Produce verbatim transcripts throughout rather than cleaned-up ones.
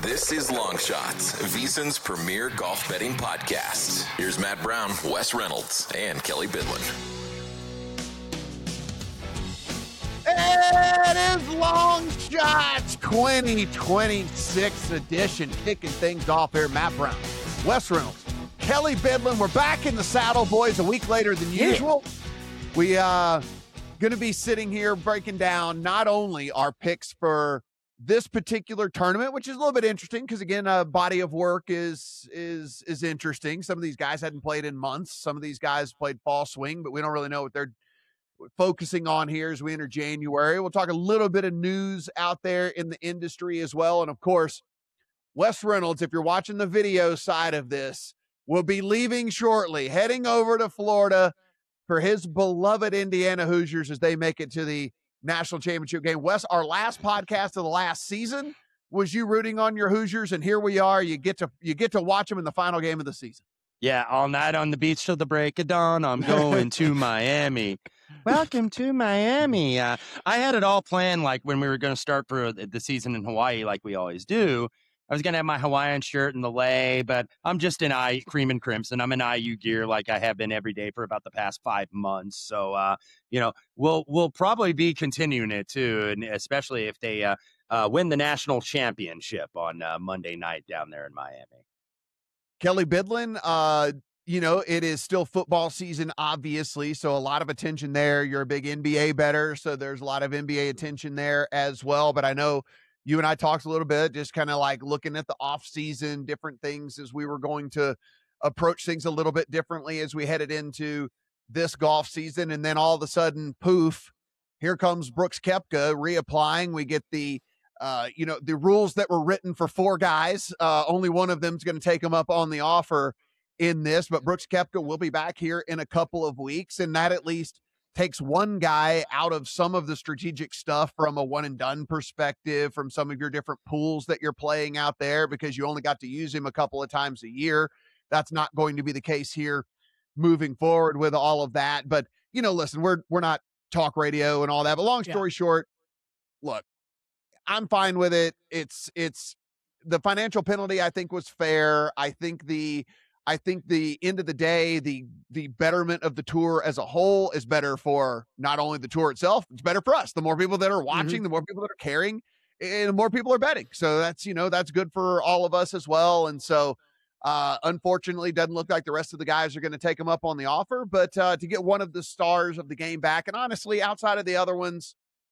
This is Long Shots, VSiN's premier golf betting podcast. Here's Matt Brown, Wes Reynolds, and Kelly Bidlin. It is Long Shots twenty twenty-six edition, kicking things off here. Matt Brown, Wes Reynolds, Kelly Bidlin. We're back in the saddle, boys, a week later than usual. We uh going to be sitting here breaking down not only our picks for this particular tournament, which is a little bit interesting because, again, a body of work is is is interesting. Some of these guys hadn't played in months. Some of these guys played fall swing, but we don't really know what they're focusing on here as we enter January. We'll talk a little bit of news out there in the industry as well. And, of course, Wes Reynolds, if you're watching the video side of this, will be leaving shortly, heading over to Florida for his beloved Indiana Hoosiers as they make it to the national championship game. Wes, our last podcast of the last season was you rooting on your Hoosiers, and here we are. You get to you get to watch them in the final game of the season. Yeah, all night on the beach till the break of dawn. I'm going to Miami. Welcome to Miami. Uh, I had it all planned, like when we were going to start for the season in Hawaii, like we always do. I was going to have my Hawaiian shirt and the lei, but I'm just in I cream and crimson. I'm in I U gear like I have been every day for about the past five months. So, uh, you know, we'll we'll probably be continuing it too, and especially if they uh, uh, win the national championship on uh, Monday night down there in Miami. Kelly Bidlin, uh, you know, it is still football season, obviously, so a lot of attention there. You're a big N B A bettor, so there's a lot of N B A attention there as well. But I know you and I talked a little bit, just kind of like looking at the off season, different things as we were going to approach things a little bit differently as we headed into this golf season. And then all of a sudden, poof, here comes Brooks Koepka reapplying. We get the, uh, you know, the rules that were written for four guys. Uh, only one of them is going to take them up on the offer in this, but Brooks Koepka will be back here in a couple of weeks. And that at least takes one guy out of some of the strategic stuff from a one and done perspective, from some of your different pools that you're playing out there, because you only got to use him a couple of times a year. That's not going to be the case here moving forward with all of that. But, you know, listen, we're, we're not talk radio and all that, but long story yeah. short, look, I'm fine with it. It's, it's the financial penalty, I think, was fair. I think the, I think the end of the day, the the betterment of the tour as a whole is better for not only the tour itself, it's better for us. The more people that are watching, mm-hmm. the more people that are caring, and the more people are betting. So that's, you know, that's good for all of us as well. And so, uh, unfortunately, doesn't look like the rest of the guys are going to take them up on the offer. But uh, to get one of the stars of the game back, and honestly, outside of the other ones,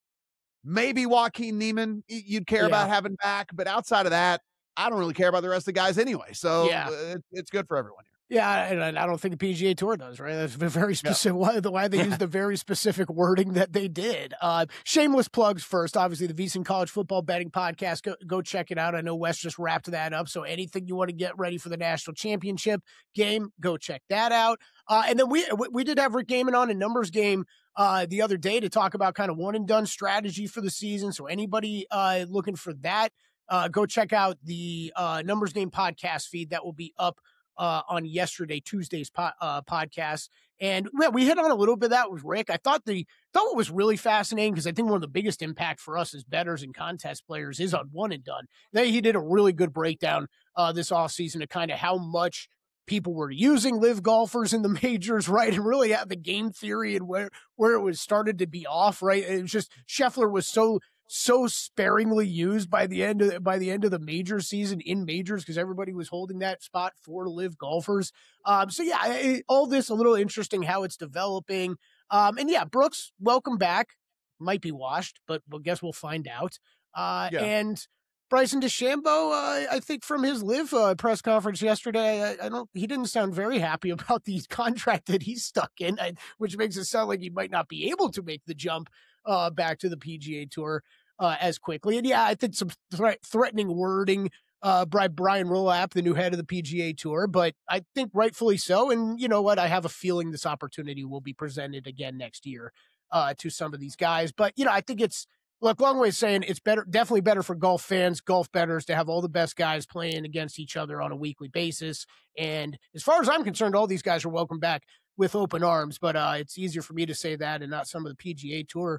maybe Joaquin Niemann, you'd care yeah. about having back. But outside of that, I don't really care about the rest of the guys anyway. So yeah. it, it's good for everyone here. Yeah, and I don't think the P G A Tour does, right? That's very specific. Yeah. Why, why they used the very specific wording that they did. Uh, shameless plugs first. Obviously, the VSiN College Football Betting Podcast. Go, go check it out. I know Wes just wrapped that up. So anything you want to get ready for the national championship game, go check that out. Uh, and then we we did have Rick Gaiman on a numbers game uh, the other day to talk about kind of one and done strategy for the season. So anybody uh, looking for that, Uh, go check out the uh, Numbers Game podcast feed that will be up uh, on yesterday, Tuesday's po- uh, podcast. And yeah, we hit on a little bit of that with Rick. I thought the thought what was really fascinating, because I think one of the biggest impact for us as bettors and contest players is on one and done. Then he did a really good breakdown uh, this offseason of kind of how much people were using live golfers in the majors, right? And really at the game theory and where, where it was started to be off, right? It was just Scheffler was so so sparingly used by the end of the, by the end of the major season in majors, because everybody was holding that spot for live golfers. Um, so yeah, it, all this a little interesting how it's developing. Um, and yeah, Brooks, welcome back. Might be washed, but I guess we'll find out. Uh, yeah. And Bryson DeChambeau, uh, I think from his live uh, press conference yesterday, I, I don't, he didn't sound very happy about the contract that he's stuck in, I, which makes it sound like he might not be able to make the jump uh, back to the P G A Tour uh, as quickly. And yeah, I think some thre- threatening wording uh, by Brian Rolapp, the new head of the P G A Tour, but I think rightfully so. And you know what? I have a feeling this opportunity will be presented again next year uh, to some of these guys. But, you know, I think it's, look, long way of saying it's better, definitely better for golf fans, golf bettors to have all the best guys playing against each other on a weekly basis. And as far as I'm concerned, all these guys are welcome back with open arms, but uh, it's easier for me to say that and not some of the P G A Tour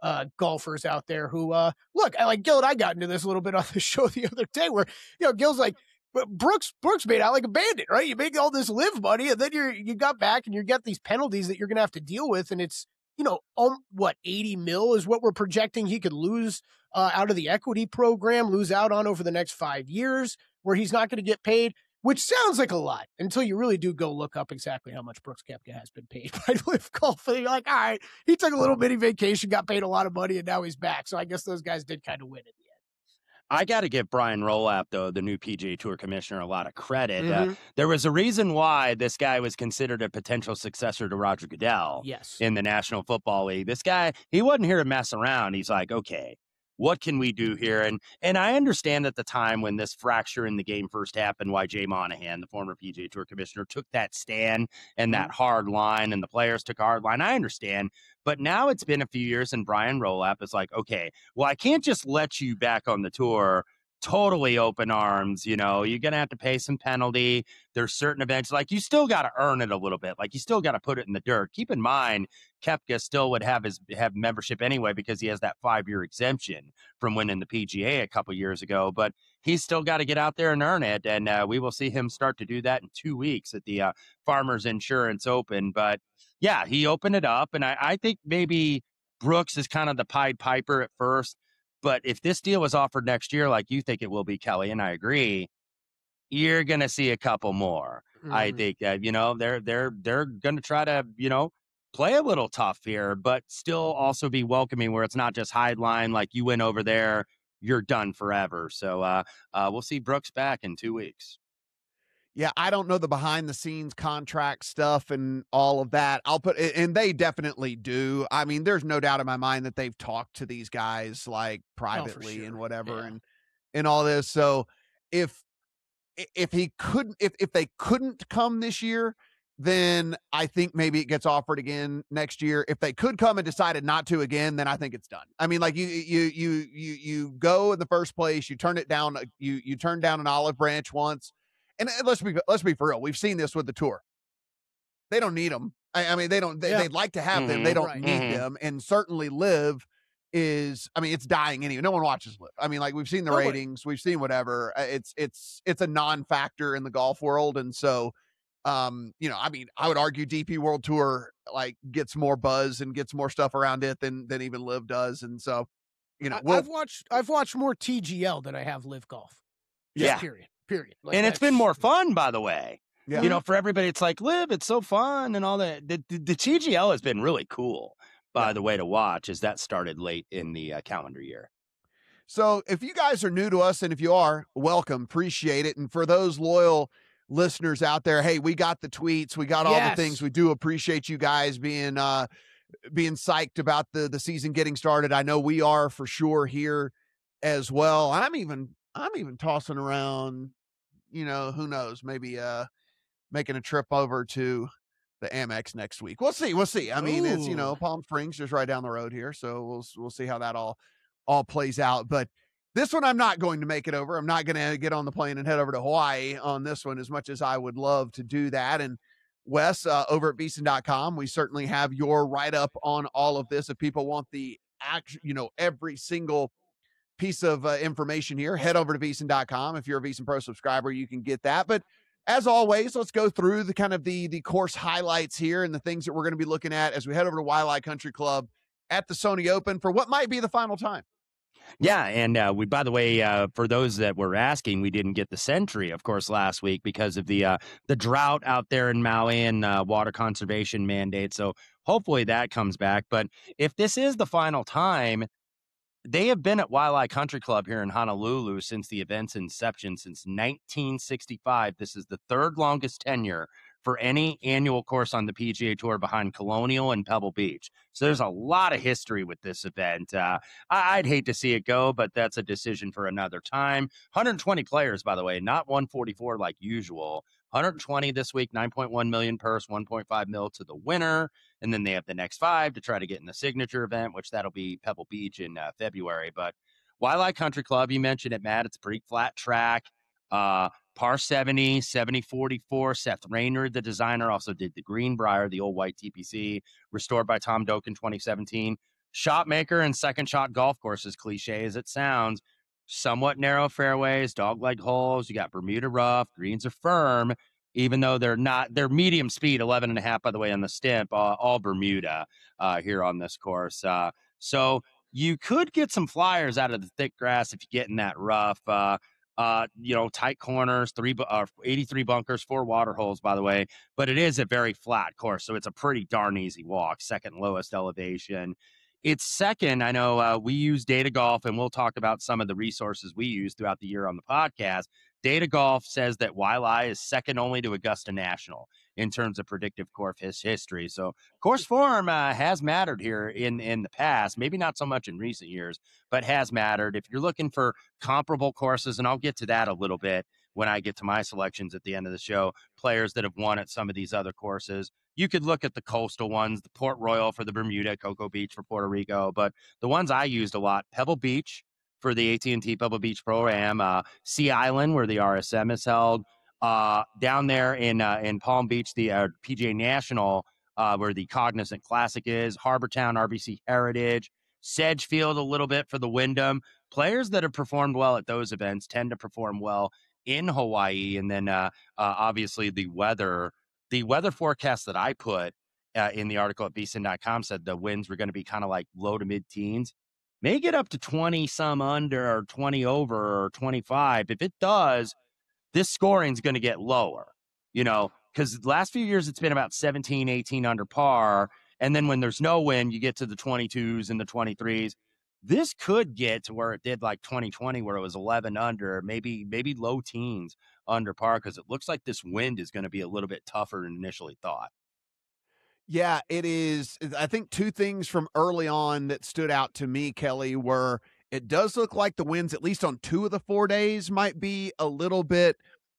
uh, golfers out there who, uh, look, I like Gil and I got into this a little bit on the show the other day where, you know, Gil's like, but Brooks, Brooks made out like a bandit, right? You make all this live money and then you're, you got back and you got these penalties that you're going to have to deal with. And it's, you know, um, what, eighty mil is what we're projecting he could lose uh, out of the equity program, lose out on over the next five years where he's not going to get paid, which sounds like a lot until you really do go look up exactly how much Brooks Koepka has been paid by Live Golf. And you're like, all right, he took a little mini vacation, got paid a lot of money, and now he's back. So I guess those guys did kind of win in the end. I got to give Brian Rolapp, though, the new P G A Tour commissioner, a lot of credit. Mm-hmm. Uh, there was a reason why this guy was considered a potential successor to Roger Goodell yes. in the National Football League. This guy, he wasn't here to mess around. He's like, okay, what can we do here? And and I understand at the time when this fracture in the game first happened, why Jay Monahan, the former P G A Tour commissioner, took that stand and that hard line, and the players took a hard line. I understand. But now it's been a few years, and Brian Rolapp is like, okay, well, I can't just let you back on the tour totally open arms. You know, you're going to have to pay some penalty. There's certain events, like you still got to earn it a little bit. Like you still got to put it in the dirt. Keep in mind, Koepka still would have his have membership anyway because he has that five-year exemption from winning the P G A a couple years ago. But he's still got to get out there and earn it. And uh, we will see him start to do that in two weeks at the uh, Farmers Insurance Open. But yeah, he opened it up. And I, I think maybe Brooks is kind of the Pied Piper at first. But if this deal was offered next year, like you think it will be, Kelly, and I agree, you're going to see a couple more. Mm. I think that, you know, they're they're they're going to try to, you know, play a little tough here, but still also be welcoming where it's not just hide line like you went over there, you're done forever. So uh, uh, we'll see Brooks back in two weeks. Yeah, I don't know the behind the scenes contract stuff and all of that. I'll put and they definitely do. I mean, there's no doubt in my mind that they've talked to these guys like privately oh, sure. and whatever yeah. and and all this. So if if he couldn't if if they couldn't come this year, then I think maybe it gets offered again next year. If they could come and decided not to again, then I think it's done. I mean, like you you you you you go in the first place, you turn it down, you you turn down an olive branch once. And let's be let's be for real. We've seen this with the tour. They don't need them. I, I mean, they don't. They, yeah. They'd like to have mm-hmm. them. They don't right. need mm-hmm. them. And certainly, Live is. I mean, it's dying anyway. No one watches Live. I mean, like we've seen the Nobody. ratings. We've seen whatever. It's it's it's a non-factor in the golf world. And so, um, you know, I mean, I would argue D P World Tour like gets more buzz and gets more stuff around it than than even Live does. And so, you know, we'll, I've watched I've watched more T G L than I have Live Golf. Just yeah. Period. Period. Like and it's been more fun, by the way. Yeah. You know, for everybody, it's like, Live, it's so fun and all that. The, the, the T G L has been really cool, by yeah. the way, to watch as that started late in the uh, calendar year. So if you guys are new to us, and if you are, welcome, appreciate it. And for those loyal listeners out there, hey, we got the tweets, we got all yes. the things. We do appreciate you guys being uh, being psyched about the, the season getting started. I know we are for sure here as well. I'm even I'm even tossing around, you know, who knows, maybe uh, making a trip over to the Amex next week. We'll see. We'll see. I mean, Ooh. it's, you know, Palm Springs just right down the road here. So we'll, we'll see how that all, all plays out. But this one, I'm not going to make it over. I'm not going to get on the plane and head over to Hawaii on this one as much as I would love to do that. And Wes, uh, over at Beeson dot com, we certainly have your write-up on all of this. If people want the act, you know, every single piece of uh, information here, head over to Beeson dot com. If you're a Beeson Pro subscriber, you can get that. But as always, let's go through the kind of the the course highlights here and the things that we're going to be looking at as we head over to Waialae Country Club at the Sony Open for what might be the final time. Yeah, and uh, we, by the way, uh, for those that were asking, we didn't get the Sentry, of course, last week because of the uh, the drought out there in Maui and uh, water conservation mandate. So hopefully that comes back. But if this is the final time, they have been at Waialae Country Club here in Honolulu since the event's inception, since nineteen sixty-five. This is the third longest tenure for any annual course on the P G A Tour behind Colonial and Pebble Beach. So there's a lot of history with this event. Uh, I- I'd hate to see it go, but that's a decision for another time. one hundred twenty players, by the way, not one forty-four like usual. one hundred twenty this week, nine point one million purse, one point five mil to the winner. And then they have the next five to try to get in the signature event, which that'll be Pebble Beach in uh, February. But Waialae Country Club, you mentioned it, Matt. It's a pretty flat track. Uh, par seventy, seventy forty-four. Seth Raynard, the designer, also did the Greenbrier, the old white T P C, restored by Tom Doak in twenty seventeen. shot maker and second shot golf course, as cliche as it sounds. Somewhat narrow fairways, dog-leg holes. You got Bermuda rough. Greens are firm, even though they're not. They're medium speed, eleven and a half, by the way, on the stimp. Uh, all Bermuda uh, here on this course. Uh, so you could get some flyers out of the thick grass if you get in that rough. Uh, uh, you know, tight corners, three, uh, eighty-three bunkers, four water holes, by the way. But it is a very flat course, so it's a pretty darn easy walk. Second lowest elevation. It's second. I know uh, we use Data Golf, and we'll talk about some of the resources we use throughout the year on the podcast. Data Golf says that Waialae is second only to Augusta National in terms of predictive course his history. So course form uh, has mattered here in, in the past, maybe not so much in recent years, but has mattered. If you're looking for comparable courses, and I'll get to that a little bit when I get to my selections at the end of the show, players that have won at some of these other courses, you could look at the coastal ones, the Port Royal for the Bermuda, Cocoa Beach for Puerto Rico, but the ones I used a lot, Pebble Beach for the A T and T Pebble Beach Pro-Am, uh, Sea Island where the R S M is held, uh, down there in uh, in Palm Beach, the uh, P G A National, uh, where the Cognizant Classic is, Harbortown, R B C Heritage, Sedgefield a little bit for the Wyndham. Players that have performed well at those events tend to perform well in Hawaii, and then uh, uh, obviously the weather. The weather forecast that I put uh, in the article at V S I N dot com said the winds were going to be kind of like low to mid teens, may get up to twenty some under or twenty over or twenty-five. If it does, this scoring is going to get lower, you know, because the last few years it's been about seventeen, eighteen under par. And then when there's no wind, you get to the twenty-twos and the twenty-threes. This could get to where it did like twenty twenty, where it was eleven under, maybe maybe low teens under par, because it looks like this wind is going to be a little bit tougher than initially thought. Yeah, it is. I think two things from early on that stood out to me, Kelly, were it does look like the winds, at least on two of the four days, might be a little bit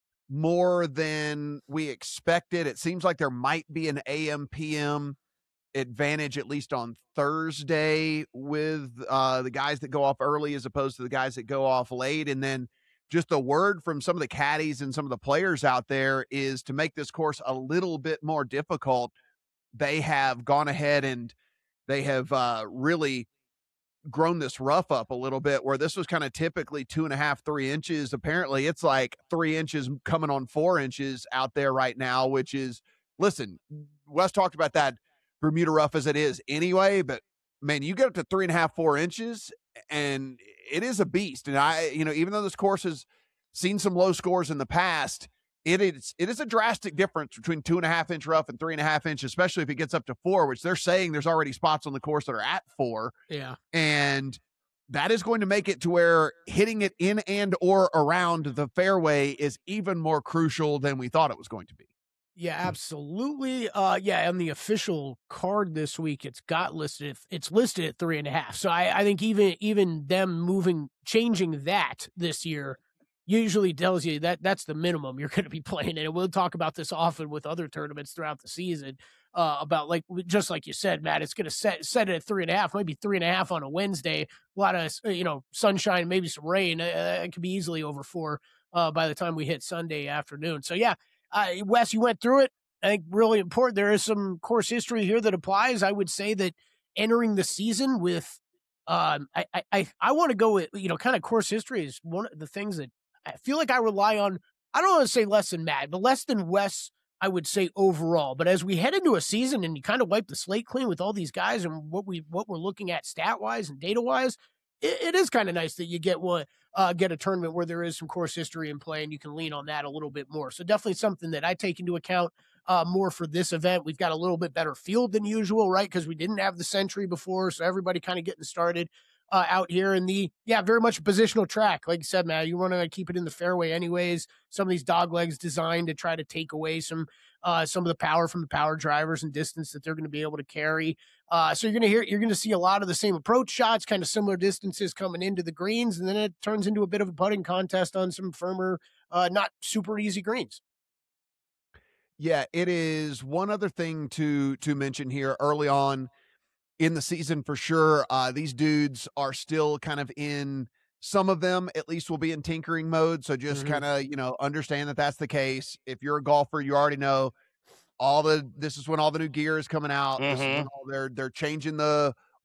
more than we expected. It seems like there might be an A M P M advantage, at least on Thursday, with uh, the guys that go off early as opposed to the guys that go off late. And then just the word from some of the caddies and some of the players out there is to make this course a little bit more difficult. They have gone ahead and they have uh, really grown this rough up a little bit, where this was kind of typically two and a half, three inches. Apparently it's like three inches coming on four inches out there right now, which is, listen, Wes talked about that Bermuda rough as it is anyway, but man, you get up to three and a half, four inches and it is a beast. And I, you know, even though this course has seen some low scores in the past, it is, it is a drastic difference between two and a half inch rough and three and a half inch, especially if it gets up to four, which they're saying there's already spots on the course that are at four. Yeah. And that is going to make it to where hitting it in and or around the fairway is even more crucial than we thought it was going to be. Yeah, absolutely. Uh, yeah, on the official card this week, it's got listed. It's listed at three and a half. So I, I think even even them moving, changing that this year, usually tells you that that's the minimum you're going to be playing. And we'll talk about this often with other tournaments throughout the season. Uh, about like just like you said, Matt, it's going to set set it at three and a half, maybe three and a half on a Wednesday. A lot of you know sunshine, maybe some rain. Uh, it could be easily over four uh, by the time we hit Sunday afternoon. So yeah. Uh, Wes, you went through it. I think really important. There is some course history here that applies. I would say that entering the season with, um, I, I, I want to go with, you know, kind of course history is one of the things that I feel like I rely on. I don't want to say less than Matt, but less than Wes, I would say overall. But as we head into a season and you kind of wipe the slate clean with all these guys and what we, what we're looking at stat wise and data wise, it, it is kind of nice that you get one, uh, get a tournament where there is some course history in play and you can lean on that a little bit more. So definitely something that I take into account uh, more for this event. We've got a little bit better field than usual, right? Because we didn't have the Century before. So everybody kind of getting started uh, out here in the, yeah, very much a positional track. Like you said, Matt, you want to keep it in the fairway anyways. Some of these dog legs designed to try to take away some, uh, some of the power from the power drivers and distance that they're going to be able to carry. Uh, so you're going to hear, you're going to see a lot of the same approach shots, kind of similar distances coming into the greens. And then it turns into a bit of a putting contest on some firmer, uh, not super easy greens. Yeah, it is. One other thing to, to mention here early on in the season for sure. Uh, these dudes are still kind of in, some of them at least will be in tinkering mode. So just mm-hmm. kind of, you know, understand that that's the case. If you're a golfer, you already know all the, this is when all the new gear is coming out. Mm-hmm. This is when all they're, they're changing the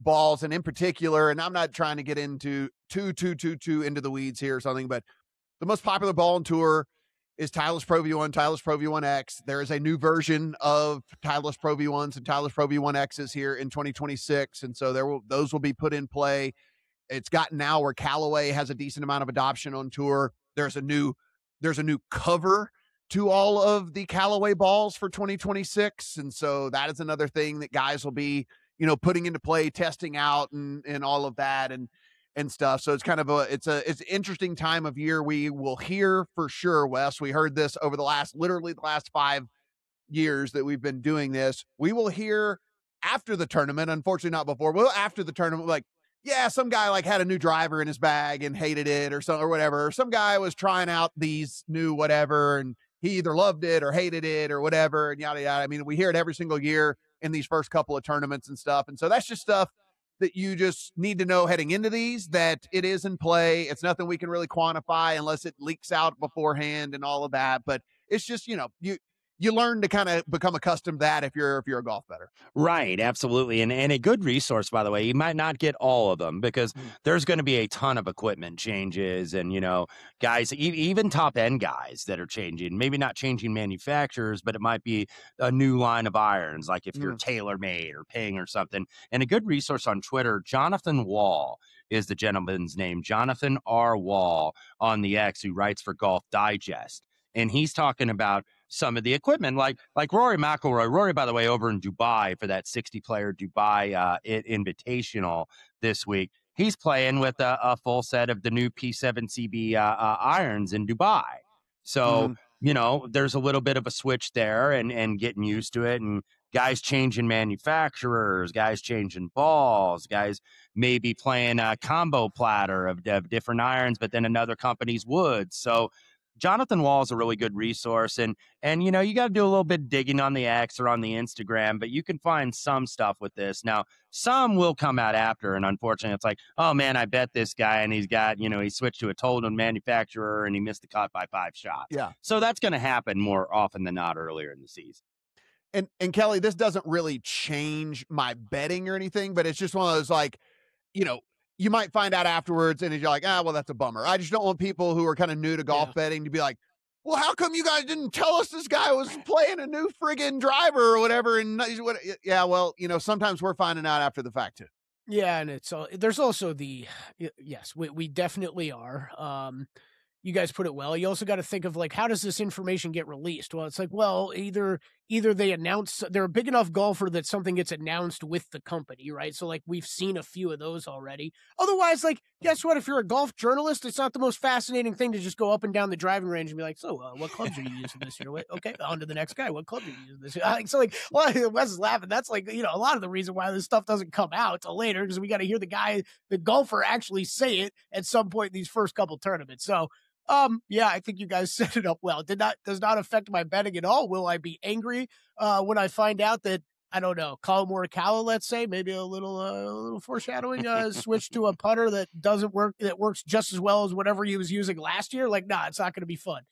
balls, and in particular, and I'm not trying to get into too, too, too, too into the weeds here or something, but the most popular ball on tour is Titleist Pro V one, Titleist Pro V one X. There is a new version of Titleist Pro V ones and Titleist Pro V one X's here in twenty twenty-six, and so there will those will be put in play. It's gotten now where Callaway has a decent amount of adoption on tour. There's a new there's a new cover to all of the Callaway balls for twenty twenty-six, and so that is another thing that guys will be, you know, putting into play, testing out, and and all of that, and and stuff. So it's kind of a it's a it's an interesting time of year. We will hear for sure, Wes. We heard this over the last literally the last five years that we've been doing this. We will hear after the tournament, unfortunately not before, well, after the tournament, like, yeah, some guy like had a new driver in his bag and hated it or some or whatever. Or some guy was trying out these new whatever and he either loved it or hated it or whatever, and yada yada. I mean, we hear it every single year in these first couple of tournaments and stuff. And so that's just stuff that you just need to know heading into these, that it is in play. It's nothing we can really quantify unless it leaks out beforehand and all of that. But it's just, you know, you you learn to kind of become accustomed to that if you're if you're a golf bettor. Right, absolutely. And and a good resource, by the way. You might not get all of them because mm. there's going to be a ton of equipment changes and, you know, guys, e- even top end guys that are changing, maybe not changing manufacturers, but it might be a new line of irons, like if you're mm. TaylorMade or Ping or something. And a good resource on Twitter, Jonathan Wall is the gentleman's name, Jonathan R. Wall on the X, who writes for Golf Digest. And he's talking about some of the equipment, like like Rory McIlroy. Rory, by the way, over in Dubai for that sixty-player Dubai uh, Invitational this week. He's playing with a, a full set of the new P seven C B uh, uh, irons in Dubai. So, mm. you know, there's a little bit of a switch there and, and getting used to it. And guys changing manufacturers, guys changing balls, guys maybe playing a combo platter of, of different irons, but then another company's woods. So Jonathan Wall is a really good resource. And, and you know, you got to do a little bit of digging on the X or on the Instagram, but you can find some stuff with this. Now, some will come out after, and unfortunately, it's like, oh, man, I bet this guy, and he's got, you know, he switched to a total manufacturer, and he missed the cut by five shots. Yeah. So that's going to happen more often than not earlier in the season. And, and Kelly, this doesn't really change my betting or anything, but it's just one of those, like, you know, you might find out afterwards and you're like, ah, well, that's a bummer. I just don't want people who are kind of new to golf yeah. betting to be like, well, how come you guys didn't tell us this guy was playing a new friggin' driver or whatever? And yeah, well, you know, sometimes we're finding out after the fact too. Yeah. And it's, uh, there's also the, yes, we, we definitely are. Um, You guys put it well. You also got to think of, like, how does this information get released? Well, it's like, well, either either they announce, they're a big enough golfer that something gets announced with the company, right? So, like, we've seen a few of those already. Otherwise, like, guess what? If you're a golf journalist, it's not the most fascinating thing to just go up and down the driving range and be like, so, uh, what clubs are you using this year? What, okay, on to the next guy. What club are you using this year? Like, so, like, well, Wes is laughing. That's, like, you know, a lot of the reason why this stuff doesn't come out till later, because we got to hear the guy, the golfer, actually say it at some point in these first couple tournaments. So, Um, yeah, I think you guys set it up well. Did not does not affect my betting at all. Will I be angry uh, when I find out that, I don't know, Colin Morikawa, let's say, maybe a little uh, a little foreshadowing, uh, switch to a putter that doesn't work, that works just as well as whatever he was using last year? Like, nah, it's not going to be fun.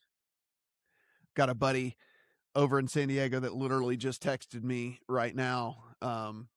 Got a buddy over in San Diego that literally just texted me right now um,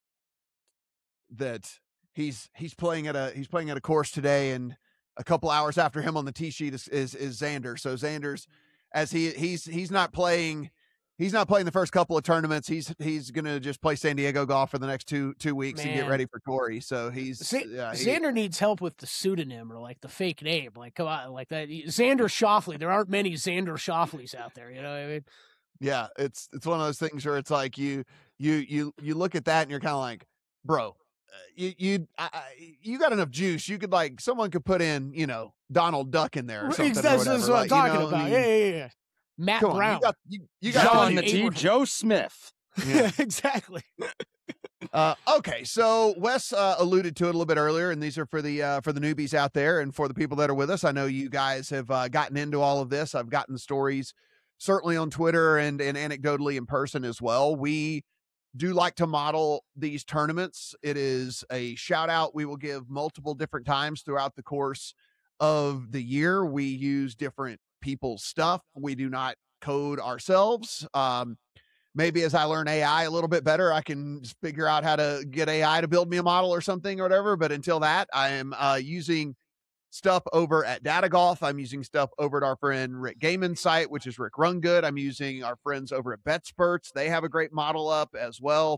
that he's he's playing at a he's playing at a course today, and a couple hours after him on the tee sheet is, is, is Xander. So Xander's, as he he's, he's not playing, he's not playing the first couple of tournaments. He's, he's going to just play San Diego golf for the next two, two weeks Man. and get ready for Torrey. So he's, Z- uh, he, Xander needs help with the pseudonym or like the fake name. Like, come on, like that. Xander Schauffele. There aren't many Xander Schauffele's out there. You know what I mean? Yeah. It's, it's one of those things where it's like you, you, you, you look at that and you're kind of like, bro, you you I, you got enough juice. You could, like, someone could put in, you know, Donald Duck in there or something. That's, or that's what like, I'm talking you know, about. I mean, yeah, yeah, yeah. Matt on, Brown. You got, you, you got John the T. Joe Smith. Yeah, exactly. uh, okay, so Wes uh, alluded to it a little bit earlier, and these are for the uh, for the newbies out there and for the people that are with us. I know you guys have uh, gotten into all of this. I've gotten stories certainly on Twitter and and anecdotally in person as well. We do like to model these tournaments. It is a shout out we will give multiple different times throughout the course of the year. We use different people's stuff. We do not code ourselves. Um, maybe as I learn A I a little bit better, I can figure out how to get A I to build me a model or something or whatever. But until that, I am uh, using stuff over at Data Golf. I'm using stuff over at our friend Rick Gaiman's site, which is Rick Rungood. I'm using our friends over at BetSperts. They have a great model up as well.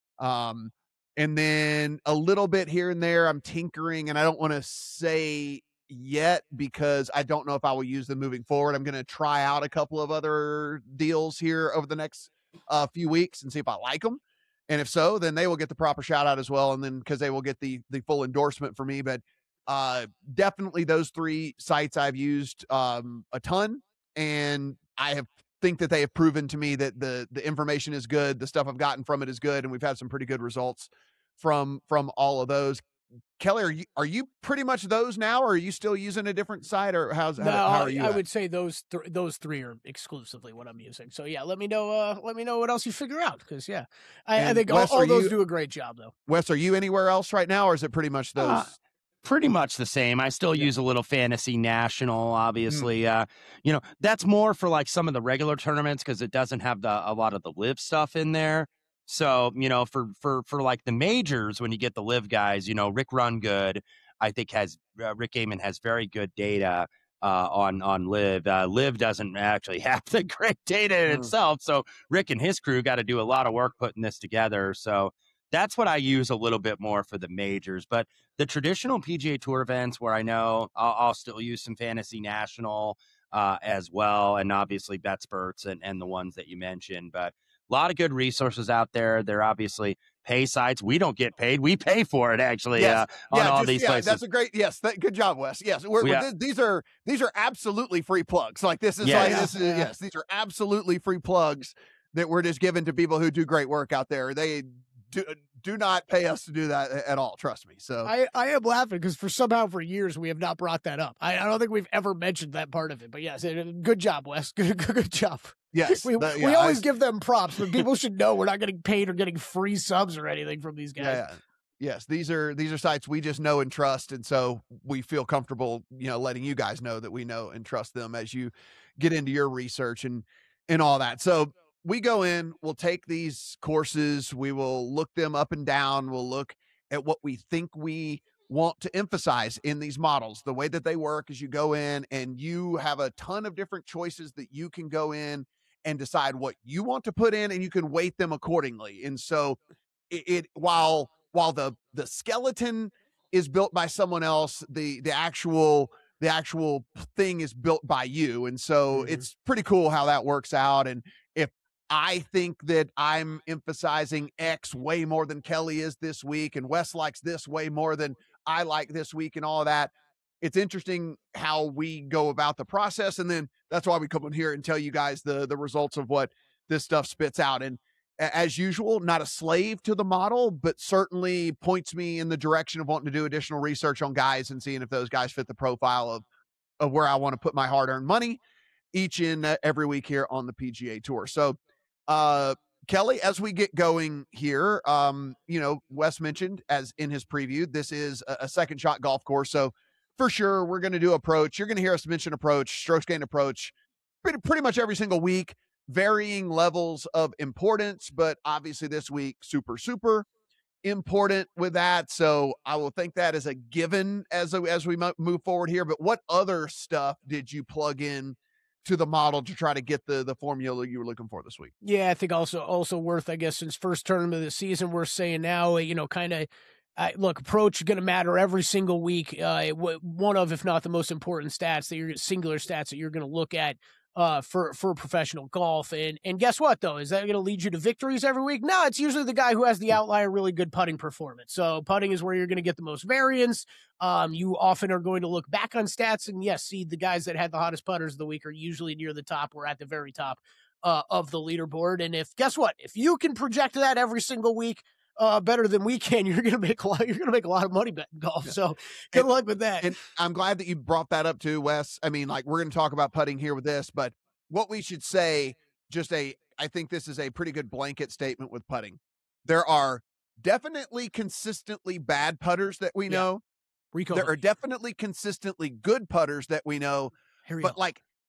Um, and then a little bit here and there, I'm tinkering, and I don't want to say yet because I don't know if I will use them moving forward. I'm going to try out a couple of other deals here over the next uh, few weeks and see if I like them. And if so, then they will get the proper shout out as well. And then because they will get the the full endorsement for me. But uh, definitely those three sites I've used um, a ton, and I have think that they have proven to me that the the information is good. The stuff I've gotten from it is good, and we've had some pretty good results from from all of those. Kelly, are you are you pretty much those now, or are you still using a different site, or how's no, how, how are you? I at? would say those th- those three are exclusively what I'm using. So yeah, let me know. Uh, let me know what else you figure out, because yeah, I, I think Wes, all, all those you, do a great job though. Wes, are you anywhere else right now, or is it pretty much those? Uh, pretty much the same. I still yeah. use a little Fantasy National, obviously. Mm. Uh, you know, that's more for like some of the regular tournaments because it doesn't have the a lot of the live stuff in there. So, you know, for for for like the majors, when you get the live guys, you know, Rick Rungood, I think has uh, Rick Gaiman has very good data uh, on on live. Uh, live doesn't actually have the great data in mm. itself, so Rick and his crew got to do a lot of work putting this together. So that's what I use a little bit more for the majors. But the traditional P G A Tour events, where I know I'll, I'll still use some Fantasy National uh, as well, and obviously BetSperts and and the ones that you mentioned, but. A lot of good resources out there. They're obviously pay sites. We don't get paid. We pay for it, actually, yes. uh, on yeah, all just, these yeah, places. That's a great, yes. Th- good job, Wes. Yes. We're, yeah. we're, these are these are absolutely free plugs. Like this is yeah, like, yeah. this is, yes, these are absolutely free plugs that we're just giving to people who do great work out there. They do, do not pay us to do that at all. Trust me. So I, I am laughing because for somehow for years we have not brought that up. I, I don't think we've ever mentioned that part of it, but yes, good job, Wes. Good, good, good job. Yes. We, the, yeah, we always I, give them props, but people should know we're not getting paid or getting free subs or anything from these guys. Yeah, yeah. Yes, these are these are sites we just know and trust, and so we feel comfortable, you know, letting you guys know that we know and trust them as you get into your research and and all that. So we go in, we'll take these courses, we will look them up and down, we'll look at what we think we want to emphasize in these models. The way that they work is you go in and you have a ton of different choices that you can go in and decide what you want to put in, and you can weight them accordingly. And so it, it while while the the skeleton is built by someone else, the the actual the actual thing is built by you. And so mm-hmm. it's pretty cool how that works out. And if I think that I'm emphasizing X way more than Kelly is this week, and Wes likes this way more than I like this week, and all of that, it's interesting how we go about the process. And then that's why we come in here and tell you guys the, the results of what this stuff spits out. And as usual, not a slave to the model, but certainly points me in the direction of wanting to do additional research on guys and seeing if those guys fit the profile of, of where I want to put my hard-earned money each and uh, every week here on the P G A Tour. So, uh, Kelly, as we get going here, um, you know, Wes mentioned as in his preview, this is a, a second shot golf course. So for sure, we're going to do approach. You're going to hear us mention approach, strokes gained approach, pretty, pretty much every single week, varying levels of importance, but obviously this week, super, super important with that. So I will think that as a given as, a, as we move forward here. But what other stuff did you plug in to the model to try to get the the formula you were looking for this week? Yeah, I think also also worth, I guess, since first tournament of the season, we're saying now, you know, kind of, uh, look, approach is going to matter every single week. Uh, one of, if not the most important stats that you're singular stats that you're going to look at uh, for for professional golf. And and guess what, though? Is that going to lead you to victories every week? No, it's usually the guy who has the outlier really good putting performance. So putting is where you're going to get the most variance. Um, you often are going to look back on stats and, yes, see the guys that had the hottest putters of the week are usually near the top or at the very top uh, of the leaderboard. And if, guess what? If you can project that every single week uh, better than we can, you're going to make a lot, you're going to make a lot of money betting golf. So good and, luck with that. And I'm glad that you brought that up too, Wes. I mean, like, we're going to talk about putting here with this, but what we should say, just a, I think this is a pretty good blanket statement with putting. There are definitely consistently bad putters that we know. Yeah. Rico. There are definitely consistently good putters that we know, but like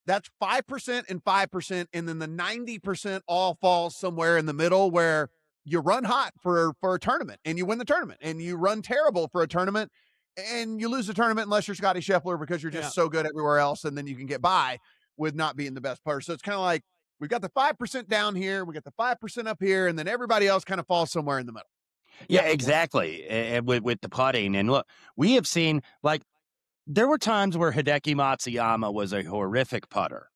that's five percent and five percent. And then the ninety percent all falls somewhere in the middle where you run hot for, for a tournament and you win the tournament, and you run terrible for a tournament and you lose the tournament unless you're Scotty Scheffler because you're just yeah. so good everywhere else. And then you can get by with not being the best player. So it's kind of like we've got the five percent down here, we got the five percent up here, and then everybody else kind of falls somewhere in the middle. Yeah, exactly. And with, with the putting. And look, we have seen, like, there were times where Hideki Matsuyama was a horrific putter.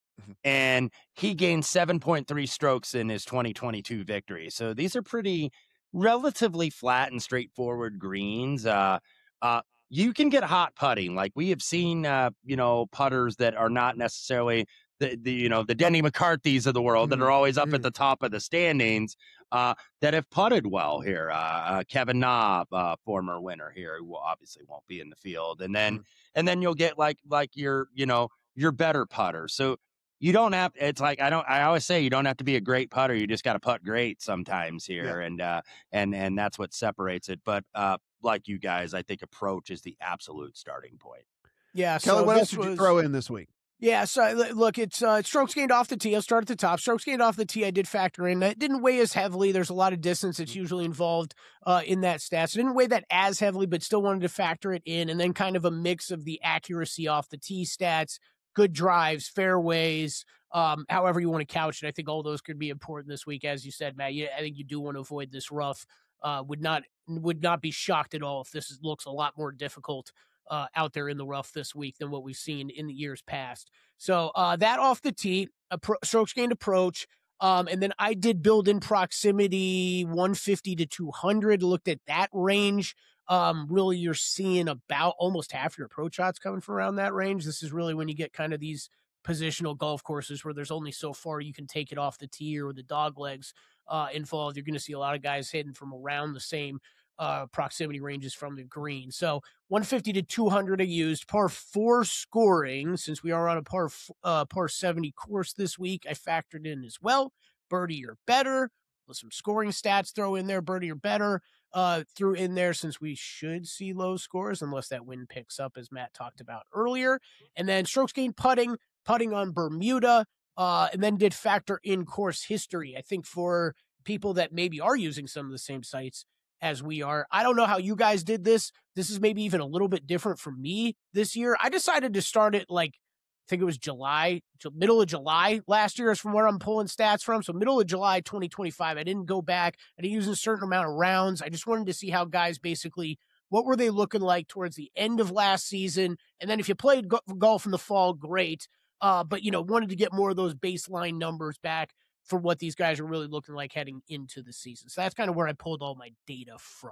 And he gained seven point three strokes in his twenty twenty-two victory. So these are pretty relatively flat and straightforward greens. Uh, uh, you can get hot putting. Like we have seen, uh, you know, putters that are not necessarily the, the you know, the Denny McCarthy's of the world mm-hmm. that are always up mm-hmm. at the top of the standings uh, that have putted well here. Uh, uh, Kevin Na, uh, former winner here, who obviously won't be in the field. And then, mm-hmm. and then you'll get like, like your, you know, your better putter. So, you don't have, it's like, I don't, I always say you don't have to be a great putter. You just got to putt great sometimes here. Yeah. And, uh, and, and that's what separates it. But, uh, like you guys, I think approach is the absolute starting point. Yeah. Kelly, so what else did was, you throw in this week? Yeah. So look, it's, uh, strokes gained off the tee. I'll start at the top. Strokes gained off the tee. I did factor in. It didn't weigh as heavily. There's a lot of distance that's usually involved, uh, in that stat. So I didn't weigh that as heavily, but still wanted to factor it in. And then kind of a mix of the accuracy off the tee stats, good drives, fairways, um, however you want to couch it. I think all those could be important this week. As you said, Matt, you, I think you do want to avoid this rough. Uh, would not would not be shocked at all if this is, looks a lot more difficult uh, out there in the rough this week than what we've seen in the years past. So uh, that off the tee, appro- strokes gained approach. Um, and then I did build in proximity one fifty to two hundred, looked at that range. Um, really, you're seeing about almost half your approach shots coming from around that range. This is really when you get kind of these positional golf courses where there's only so far you can take it off the tee or the dog legs uh, involved. You're going to see a lot of guys hitting from around the same uh, proximity ranges from the green. So one fifty to two hundred I used. Par four scoring, since we are on a par uh, par seventy course this week, I factored in as well. Birdie or better. With some scoring stats throw in there, birdie or better. Uh, threw in there since we should see low scores unless that wind picks up, as Matt talked about earlier. And then strokes gained putting, putting on Bermuda, uh, and then did factor in course history. I think for people that maybe are using some of the same sites as we are, I don't know how you guys did this. This is maybe even a little bit different for me this year. I decided to start it like, I think it was July, middle of July last year is from where I'm pulling stats from. So middle of July, twenty twenty-five. I didn't go back. I didn't use a certain amount of rounds. I just wanted to see how guys basically, what were they looking like towards the end of last season? And then if you played go- golf in the fall, great. Uh, but, you know, wanted to get more of those baseline numbers back for what these guys are really looking like heading into the season. So that's kind of where I pulled all my data from.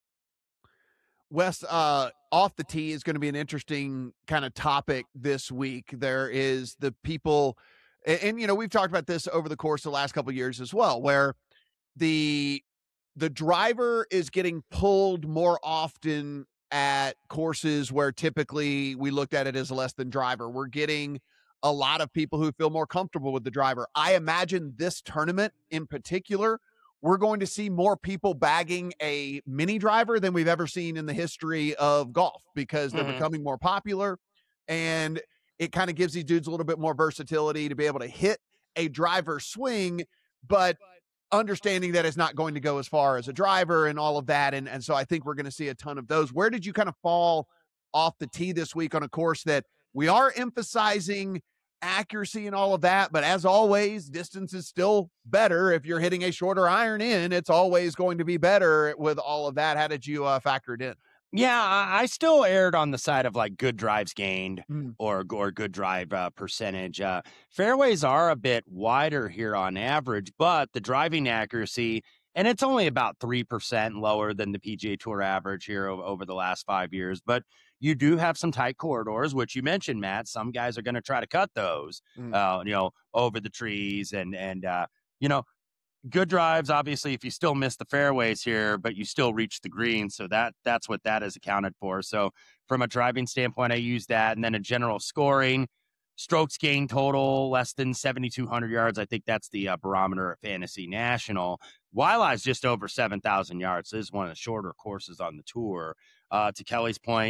Wes, uh, off the tee is going to be an interesting kind of topic this week. There is the people, and, and you know, we've talked about this over the course of the last couple of years as well, where the the driver is getting pulled more often at courses where typically we looked at it as a less than driver. We're getting a lot of people who feel more comfortable with the driver. I imagine this tournament in particular, we're going to see more people bagging a mini driver than we've ever seen in the history of golf because they're mm-hmm. becoming more popular, and it kind of gives these dudes a little bit more versatility to be able to hit a driver swing, but understanding that it's not going to go as far as a driver and all of that. And, and so I think we're going to see a ton of those. Where did you kind of fall off the tee this week on a course that we are emphasizing accuracy and all of that, but as always, distance is still better. If you're hitting a shorter iron in, it's always going to be better with all of that. How did you uh, factor it in? Yeah, I still erred on the side of like good drives gained mm. or or good drive uh, percentage. Uh, fairways are a bit wider here on average, but the driving accuracy, and it's only about three percent lower than the P G A Tour average here over, over the last five years. But you do have some tight corridors, which you mentioned, Matt. Some guys are going to try to cut those, mm. uh, you know, over the trees and, and uh, you know, good drives, obviously, if you still miss the fairways here, but you still reach the green. So that that's what that is accounted for. So from a driving standpoint, I use that. And then a general scoring, strokes gained total, less than seventy-two hundred yards. I think that's the uh, barometer of Fantasy National. Waiala's just over seven thousand yards. This is one of the shorter courses on the tour. Uh, to Kelly's point,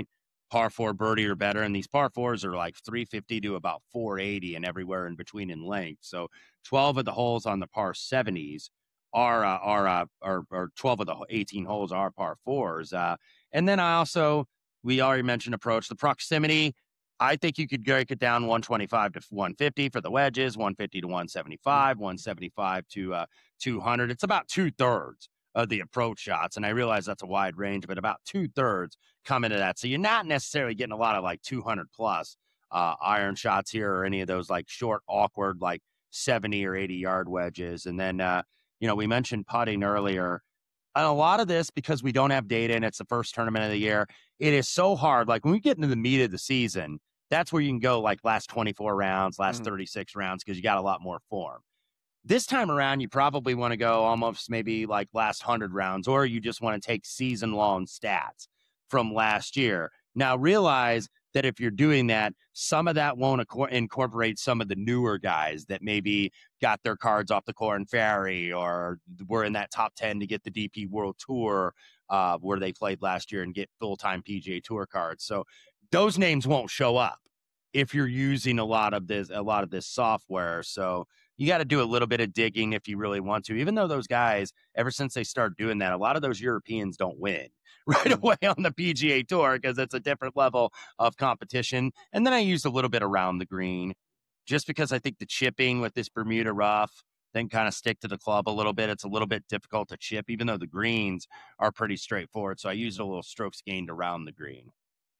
par four birdie or better. And these par fours are like three fifty to about four eighty and everywhere in between in length. So twelve of the holes on the par seventies are, uh, are, uh, are, are twelve of the eighteen holes are par fours. Uh, and then I also, we already mentioned approach, the proximity. I think you could break it down one twenty-five to one fifty for the wedges, one fifty to one seventy-five, one seventy-five to uh, two hundred. It's about two thirds of the approach shots. And I realize that's a wide range, but about two thirds come into that. So you're not necessarily getting a lot of like two hundred plus uh, iron shots here or any of those like short, awkward, like seventy or eighty yard wedges. And then, uh, you know, we mentioned putting earlier. And a lot of this, because we don't have data and it's the first tournament of the year, it is so hard. Like when we get into the meat of the season, that's where you can go like last twenty-four rounds, last mm-hmm. thirty-six rounds, because you got a lot more form. This time around, you probably want to go almost maybe like last one hundred rounds, or you just want to take season-long stats from last year. Now, realize that if you're doing that, some of that won't incorporate some of the newer guys that maybe got their cards off the Corn Ferry or were in that top ten to get the D P World Tour uh, where they played last year and get full-time P G A Tour cards. So those names won't show up if you're using a lot of this, a lot of this software. So you got to do a little bit of digging if you really want to, even though those guys, ever since they start doing that, a lot of those Europeans don't win right away on the P G A Tour because it's a different level of competition. And then I used a little bit around the green just because I think the chipping with this Bermuda rough, then kind of stick to the club a little bit. It's a little bit difficult to chip, even though the greens are pretty straightforward. So I used a little strokes gained around the green.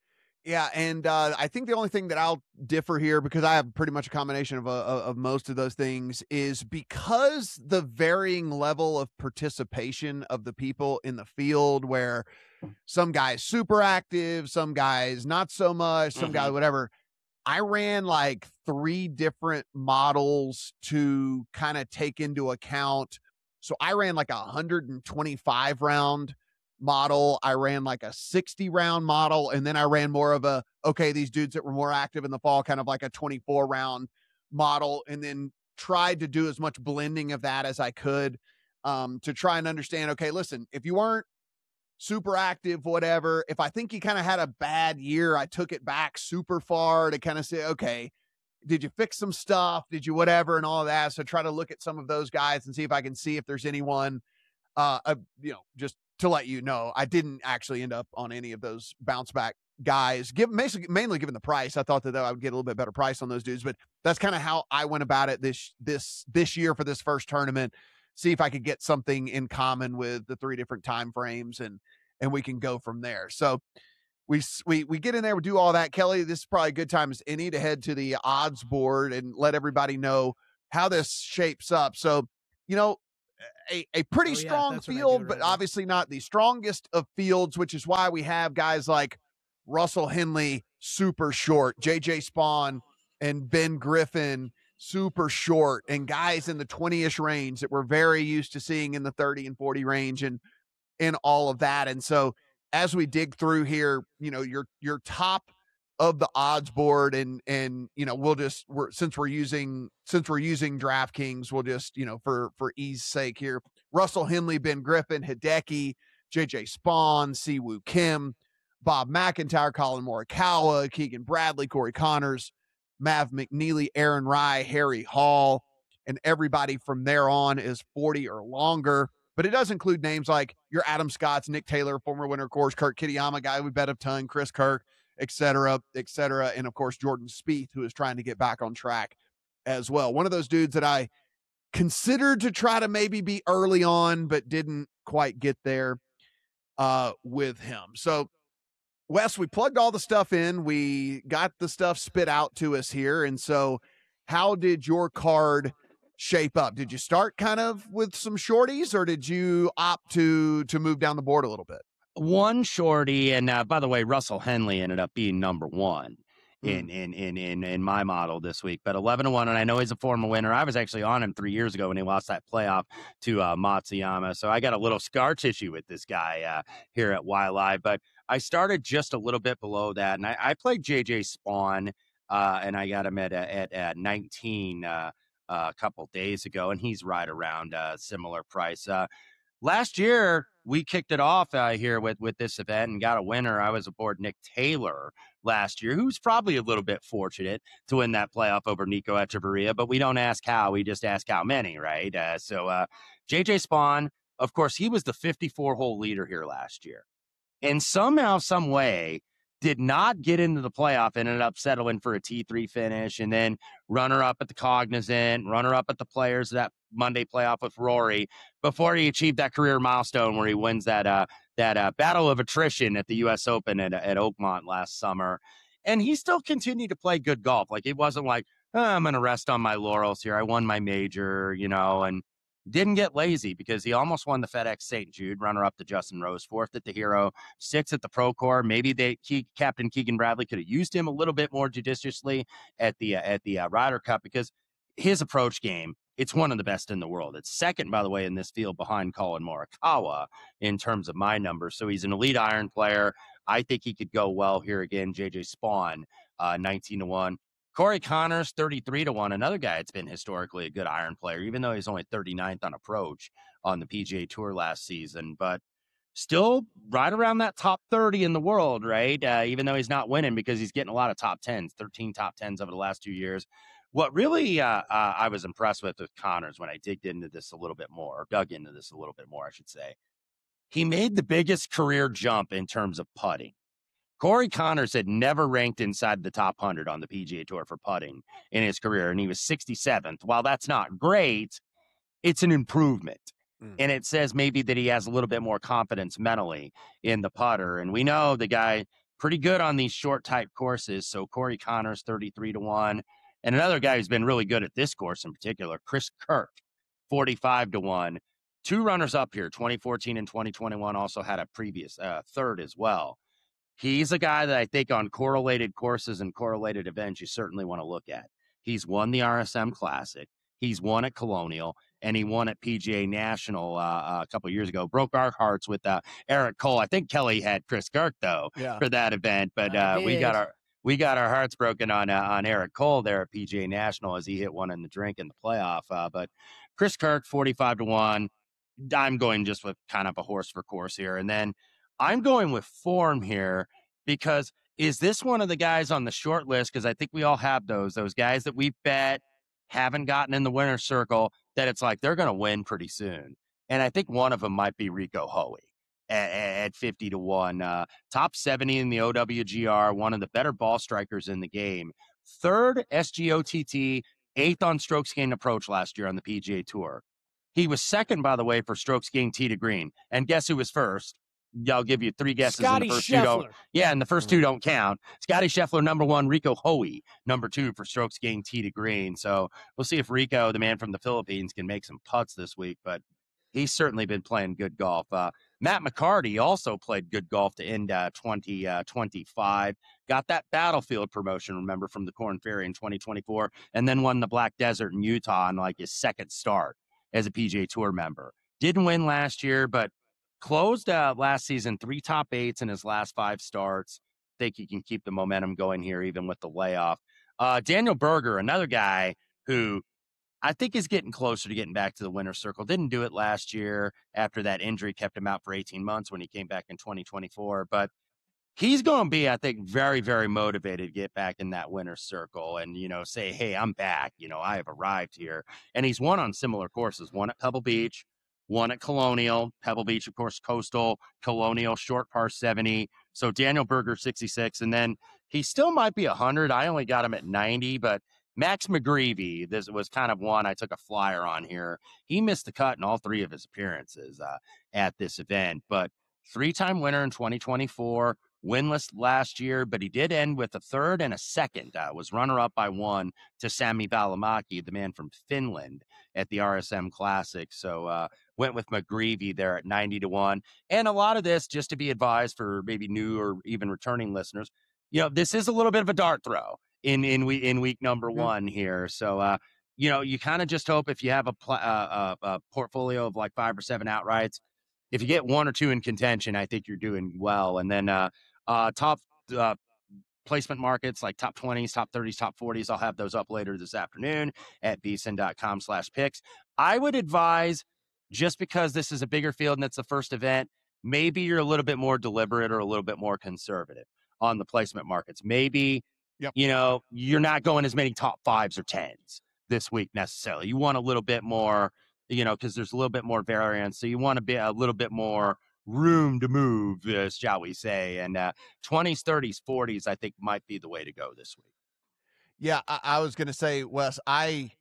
Yeah, and uh, I think the only thing that I'll differ here, because I have pretty much a combination of, uh, of most of those things, is because the varying level of participation of the people in the field, where some guys super active, some guys not so much, some mm-hmm. guys whatever. I ran like three different models to kind of take into account. So I ran like a one hundred twenty-five round model. I ran like a sixty round model. And then I ran more of a, okay, these dudes that were more active in the fall, kind of like a twenty-four round model. And then tried to do as much blending of that as I could um, to try and understand, okay, listen, if you weren't super active, whatever, if I think you kind of had a bad year, I took it back super far to kind of say, okay, did you fix some stuff? Did you whatever and all of that? So try to look at some of those guys and see if I can see if there's anyone, uh, uh you know, just to let you know, I didn't actually end up on any of those bounce back guys. Give mainly, mainly given the price, I thought that I would get a little bit better price on those dudes, but that's kind of how I went about it this this this year for this first tournament. See if I could get something in common with the three different time frames, and and we can go from there. So we we we get in there, we do all that. Kelly, this is probably a good time as any to head to the odds board and let everybody know how this shapes up. So, you know, A, a pretty oh, yeah, strong field, right but now. Obviously not the strongest of fields, which is why we have guys like Russell Henley, super short, J J Spawn and Ben Griffin, super short, and guys in the twenty-ish range that we're very used to seeing in the thirty and forty range and in all of that. And so as we dig through here, you know, your your top of the odds board, and and you know, we'll just we're since we're using since we're using DraftKings, we'll just, you know, for for ease sake here, Russell Henley, Ben Griffin, Hideki, J J Spawn, Siwoo Kim, Bob McIntyre, Colin Morikawa, Keegan Bradley, Corey Connors, Mav McNeely, Aaron Rai, Harry Hall, and everybody from there on is forty or longer. But it does include names like your Adam Scotts, Nick Taylor, former winner, of course, Kurt Kitayama, guy we bet a ton, Chris Kirk, et cetera, et cetera. And of course, Jordan Spieth, who is trying to get back on track as well. One of those dudes that I considered to try to maybe be early on, but didn't quite get there uh, with him. So, Wes, we plugged all the stuff in. We got the stuff spit out to us here. And so how did your card shape up? Did you start kind of with some shorties, or did you opt to to move down the board a little bit? One shorty, and uh, by the way, Russell Henley ended up being number one in mm. in in in in my model this week. But eleven to one, and I know he's a former winner. I was actually on him three years ago when he lost that playoff to uh, Matsuyama. So I got a little scar tissue with this guy uh, here at Y L I. But I started just a little bit below that, and I, I played J J Spawn, uh, and I got him at at at nineteen uh, uh, a couple days ago, and he's right around a similar price. Uh, last year, we kicked it off uh, here with, with this event and got a winner. I was aboard Nick Taylor last year, who's probably a little bit fortunate to win that playoff over Nico Echeverria, but we don't ask how, we just ask how many, right? Uh, so uh, J J Spawn, of course, he was the fifty-four hole leader here last year. And somehow, some way, did not get into the playoff, ended up settling for a T three finish, and then runner-up at the Cognizant, runner-up at the Players that Monday playoff with Rory, before he achieved that career milestone where he wins that uh, that uh, battle of attrition at the U S Open at, at Oakmont last summer. And he still continued to play good golf. Like, it wasn't like, oh, I'm going to rest on my laurels here. I won my major, you know, and didn't get lazy because he almost won the FedEx Saint Jude, runner-up to Justin Rose, fourth at the Hero, sixth at the Procore. Maybe they he, Captain Keegan Bradley could have used him a little bit more judiciously at the uh, at the uh, Ryder Cup, because his approach game, it's one of the best in the world. It's second, by the way, in this field behind Colin Morikawa in terms of my numbers. So he's an elite iron player. I think he could go well here again. J J Spawn, uh, nineteen to one. Corey Connors, thirty-three to one, another guy that's been historically a good iron player, even though he's only thirty-ninth on approach on the P G A Tour last season, but still right around that top thirty in the world, right? Uh, even though he's not winning, because he's getting a lot of top tens, thirteen top tens over the last two years. What really uh, uh, I was impressed with with Connors when I digged into this a little bit more, or dug into this a little bit more, I should say, he made the biggest career jump in terms of putting. Corey Connors had never ranked inside the top one hundred on the P G A Tour for putting in his career, and he was sixty-seventh. While that's not great, it's an improvement. Mm. And it says maybe that he has a little bit more confidence mentally in the putter. And we know the guy pretty good on these short type courses. So Corey Connors, thirty-three to one. And another guy who's been really good at this course in particular, Chris Kirk, forty-five to one. Two runners up here, twenty fourteen and twenty twenty-one, also had a previous uh, third as well. He's a guy that I think on correlated courses and correlated events you certainly want to look at. He's won the R S M Classic. He's won at Colonial, and he won at P G A National uh, a couple of years ago. Broke our hearts with uh, Eric Cole. I think Kelly had Chris Kirk, though, yeah. for that event, but uh, we got our we got our hearts broken on uh, on Eric Cole there at P G A National as he hit one in the drink in the playoff. Uh, but Chris Kirk, forty-five to one. I'm going just with kind of a horse for course here. And then I'm going with form here, because is this one of the guys on the short list? Because I think we all have those, those guys that we bet haven't gotten in the winner's circle, that it's like they're going to win pretty soon. And I think one of them might be Rico Hoey at, at fifty to one. Uh, top seventy in the O W G R, one of the better ball strikers in the game. Third S G O T T, eighth on strokes gained approach last year on the P G A Tour. He was second, by the way, for strokes gained tee to green. And guess who was first? I'll give you three guesses. Scotty and the first Scheffler. two don't. Yeah, and the first two don't count. Scotty Scheffler, number one. Rico Hoey, number two for strokes gained tee to green. So we'll see if Rico, the man from the Philippines, can make some putts this week. But he's certainly been playing good golf. Uh, Matt McCarty also played good golf to end uh, twenty twenty-five. Got that Battlefield promotion, remember, from the Korn Ferry in twenty twenty-four, and then won the Black Desert in Utah on like his second start as a P G A Tour member. Didn't win last year, but closed uh, last season, three top eights in his last five starts. Think he can keep the momentum going here, even with the layoff. Uh, Daniel Berger, another guy who I think is getting closer to getting back to the winner's circle. Didn't do it last year after that injury kept him out for eighteen months when he came back in twenty twenty-four. But he's going to be, I think, very, very motivated to get back in that winner's circle and, you know, say, hey, I'm back. You know, I have arrived here. And he's won on similar courses, one at Pebble Beach, one at Colonial, Pebble Beach, of course, Coastal, Colonial, short par seventy. So Daniel Berger, sixty-six. And then he still might be one hundred. I only got him at ninety, but Max McGreevy, this was kind of one I took a flyer on here. He missed the cut in all three of his appearances uh, at this event, but three-time winner in twenty twenty-four, winless last year, but he did end with a third and a second. Uh, was runner-up by one to Sami Välimäki, the man from Finland, at the R S M Classic. So uh, went with McGreevy there at ninety to one. And a lot of this, just to be advised for maybe new or even returning listeners, you know, this is a little bit of a dart throw in in week in week number mm-hmm. one here. So uh, you know, you kind of just hope if you have a, pl- uh, a, a portfolio of like five or seven outrights, if you get one or two in contention, I think you're doing well. And then uh, uh, top uh, placement markets like top twenties, top thirties, top forties, I'll have those up later this afternoon at vsin.com slash picks. I would advise just because this is a bigger field and it's the first event, maybe you're a little bit more deliberate or a little bit more conservative on the placement markets. Maybe, Yep. you know, you're not going as many top fives or tens this week necessarily. You want a little bit more, you know, because there's a little bit more variance. So you want to be a little bit more room to move, uh, shall we say. And uh, twenties, thirties, forties, I think might be the way to go this week. Yeah, I, I was going to say, Wes, I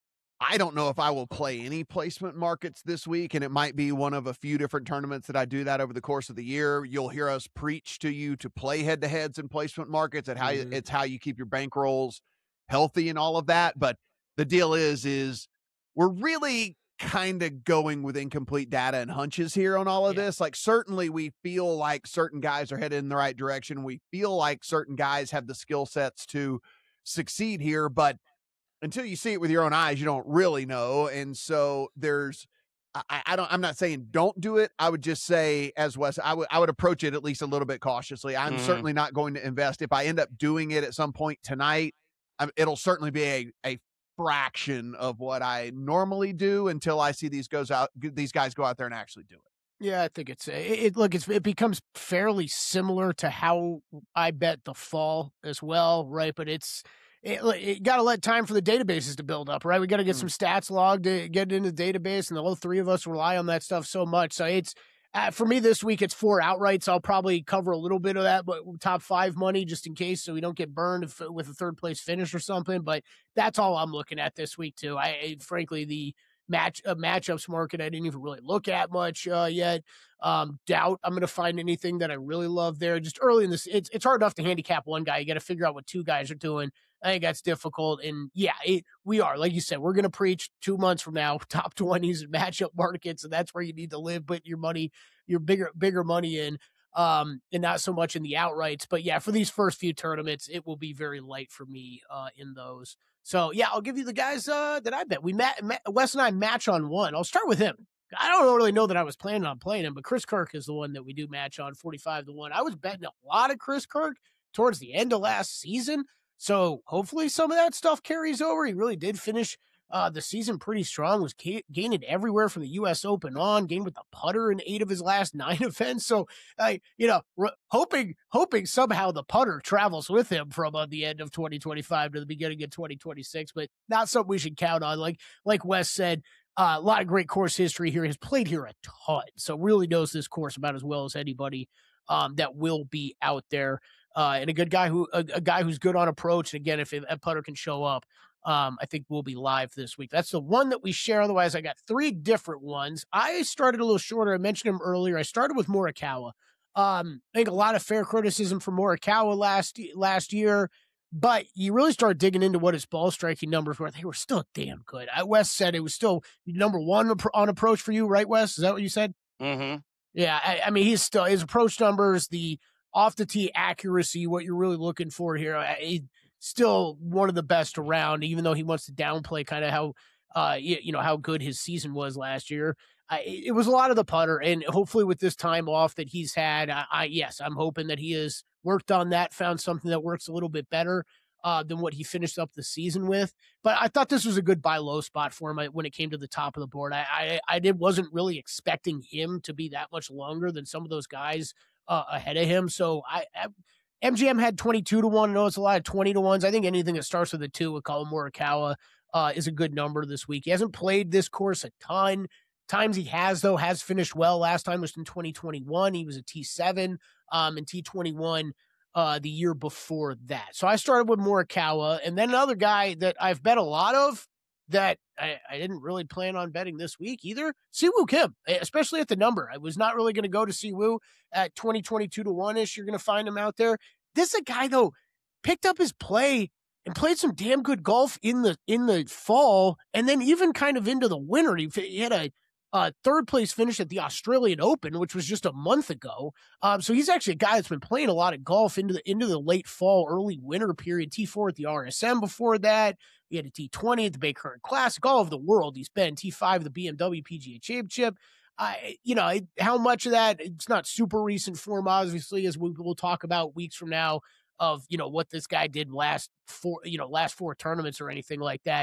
I don't know if I will play any placement markets this week, and it might be one of a few different tournaments that I do that over the course of the year. You'll hear us preach to you to play head-to-heads in placement markets, and how you, Mhm. it's how you keep your bankrolls healthy and all of that. But the deal is, is we're really kind of going with incomplete data and hunches here on all of Yeah. this. Like, certainly we feel like certain guys are headed in the right direction. We feel like certain guys have the skill sets to succeed here, but until you see it with your own eyes, you don't really know. And so there's, I, I don't, I'm not saying don't do it. I would just say, as Wes, I would, I would approach it at least a little bit cautiously. I'm Mhm. certainly not going to invest. If I end up doing it at some point tonight, I, it'll certainly be a, a fraction of what I normally do until I see these goes out, these guys go out there and actually do it. Yeah, I think it's it, it look it's it becomes fairly similar to how I bet the fall as well, right? But it's it, it got to let time for the databases to build up, right? We got to get Mm. some stats logged to get it into the database, and the whole three of us rely on that stuff so much. So it's uh, for me this week, it's four outrights. I'll probably cover a little bit of that, but top five money just in case, so we don't get burned if, with a third place finish or something. But that's all I'm looking at this week too. I, I frankly the match uh, matchups market I didn't even really look at much uh, yet. Um, doubt I'm going to find anything that I really love there. Just early in this, it's it's hard enough to handicap one guy. You got to figure out what two guys are doing. I think that's difficult. And yeah, it, we are, like you said, we're going to preach two months from now, top twenties and matchup markets. And that's where you need to live, put your money, your bigger, bigger money in, um, and not so much in the outrights. But yeah, for these first few tournaments, it will be very light for me uh, in those. So yeah, I'll give you the guys uh, that I bet. We met, Wes and I match on one. I'll start with him. I don't really know that I was planning on playing him, but Chris Kirk is the one that we do match on forty-five to one. I was betting a lot of Chris Kirk towards the end of last season. So hopefully some of that stuff carries over. He really did finish uh, the season pretty strong, was ga- gaining everywhere from the U S Open on, gained with the putter in eight of his last nine events. So, uh, you know, r- hoping hoping somehow the putter travels with him from uh, the end of twenty twenty-five to the beginning of twenty twenty-six, but not something we should count on. Like, like Wes said, uh, a lot of great course history here. He's played here a ton, so really knows this course about as well as anybody um, that will be out there. Uh, and a good guy who, a, a guy who's good on approach. And again, if a putter can show up, um, I think we'll be live this week. That's the one that we share. Otherwise, I got three different ones. I started a little shorter. I mentioned him earlier. I started with Morikawa. Um, I think a lot of fair criticism for Morikawa last last year, but you really start digging into what his ball striking numbers were. They were still damn good. I, Wes said it was still number one on approach for you, right, Wes? Is that what you said? Mm-hmm. Yeah, I, I mean, he's still his approach numbers, the off the tee accuracy, what you're really looking for here. He's still one of the best around, even though he wants to downplay kind of how, uh, you, you know, how good his season was last year. I, it was a lot of the putter, and hopefully with this time off that he's had, I, I yes, I'm hoping that he has worked on that, found something that works a little bit better uh, than what he finished up the season with. But I thought this was a good buy low spot for him when it came to the top of the board. I I, I did wasn't really expecting him to be that much longer than some of those guys uh, ahead of him. So I, I M G M had twenty-two to one. I know it's a lot of twenty to ones. I think anything that starts with a two with Collin Morikawa uh, is a good number this week. He hasn't played this course a ton. Times he has, though, has finished well. Last time was in twenty twenty-one. He was a T seven um, and T twenty-one uh, the year before that. So I started with Morikawa. And then another guy that I've bet a lot of that I, I didn't really plan on betting this week either, Siwoo Kim, especially at the number. I was not really going to go to Siwoo at twenty, twenty-two to one-ish. You're going to find him out there. This is a guy, though, picked up his play and played some damn good golf in the in the fall, and then even kind of into the winter. He, he had a uh, third place finish at the Australian Open, which was just a month ago. Um, so he's actually a guy that's been playing a lot of golf into the into the late fall, early winter period. T four at the R S M before that. He had a T twenty at the Bay Current Classic. All over the world, he's been T five at the B M W P G A Championship. I, you know, it, how much of that, it's not super recent form, obviously, as we will talk about weeks from now, of, you know, what this guy did last four, you know, last four tournaments or anything like that.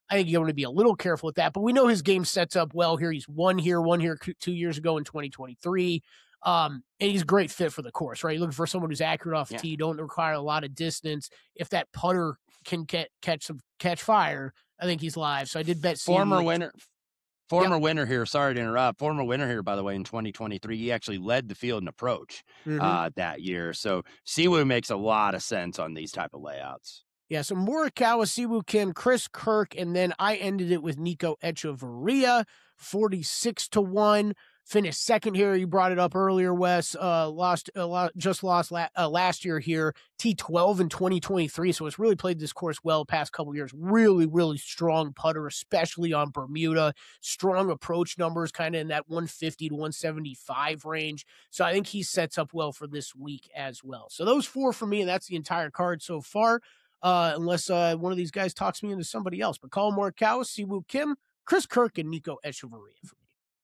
I think you want to be a little careful with that. But we know his game sets up well here. He's won here, one here two years ago in twenty twenty-three. Um, and he's a great fit for the course, right? You're looking for someone who's accurate off the Yeah. tee, don't require a lot of distance. If that putter can get, catch some catch fire, I think he's live. So I did bet Former Siwoo. winner. Former yep. winner here. Sorry to interrupt. Former winner here, by the way, in twenty twenty-three. He actually led the field in approach mm-hmm. uh, that year. So Siwoo makes a lot of sense on these type of layouts. Yeah, so Morikawa, Siwoo Kim, Chris Kirk, and then I ended it with Nico Echeverria, forty-six to one. Finished second here. You brought it up earlier, Wes. Uh, lost, uh, lo- just lost la- uh, last year here. T twelve in twenty twenty-three, so it's really played this course well past couple years. Really, really strong putter, especially on Bermuda. Strong approach numbers, kind of in that one fifty to one seventy-five range. So I think he sets up well for this week as well. So those four for me, and that's the entire card so far. Uh, unless uh, one of these guys talks me into somebody else. But Collin Morikawa, Siwoo Kim, Chris Kirk, and Nico Echeverria for me.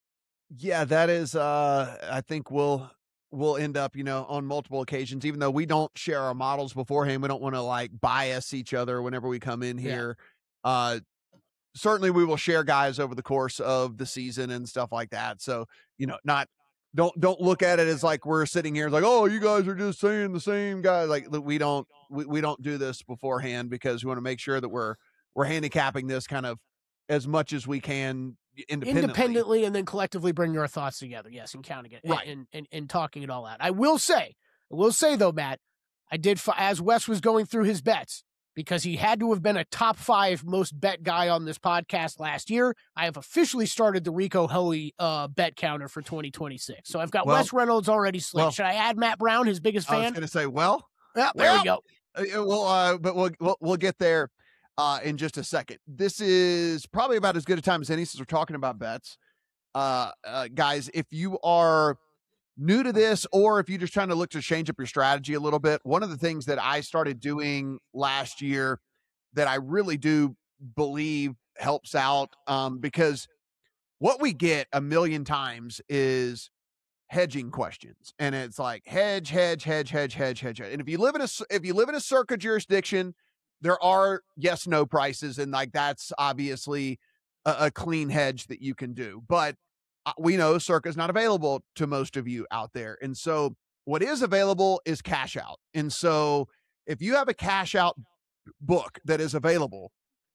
Yeah, that is, uh, I think we'll, we'll end up, you know, on multiple occasions, even though we don't share our models beforehand. We don't want to like bias each other whenever we come in here. Yeah. Uh, certainly we will share guys over the course of the season and stuff like that. So, you know, not, don't, don't look at it as like we're sitting here like, oh, you guys are just saying the same guy. Like we don't, we, we don't do this beforehand because we want to make sure that we're, we're handicapping this kind of as much as we can independently. independently and then collectively bring your thoughts together. Yes. And counting it right. and, and, and talking it all out. I will say, I will say though, Matt, I did, as Wes was going through his bets, because he had to have been a top five most bet guy on this podcast last year. I have officially started the Rico Hoey uh, bet counter for twenty twenty-six. So I've got well, Wes Reynolds already slipped. Well, Should I add Matt Brown, his biggest fan? I was going to say, well, yeah, there well, we go. Uh, well, uh, but we'll, we'll, we'll get there uh, in just a second. This is probably about as good a time as any since we're talking about bets. Uh, uh, guys, if you are new to this, or if you're just trying to look to change up your strategy a little bit, one of the things that I started doing last year that I really do believe helps out, um, because what we get a million times is hedging questions, and it's like hedge, hedge, hedge, hedge, hedge, hedge. And if you live in a if you live in a circa jurisdiction, there are yes no prices, and like that's obviously a, a clean hedge that you can do, but we know Circa is not available to most of you out there. And so what is available is cash out. And so if you have a cash out book that is available,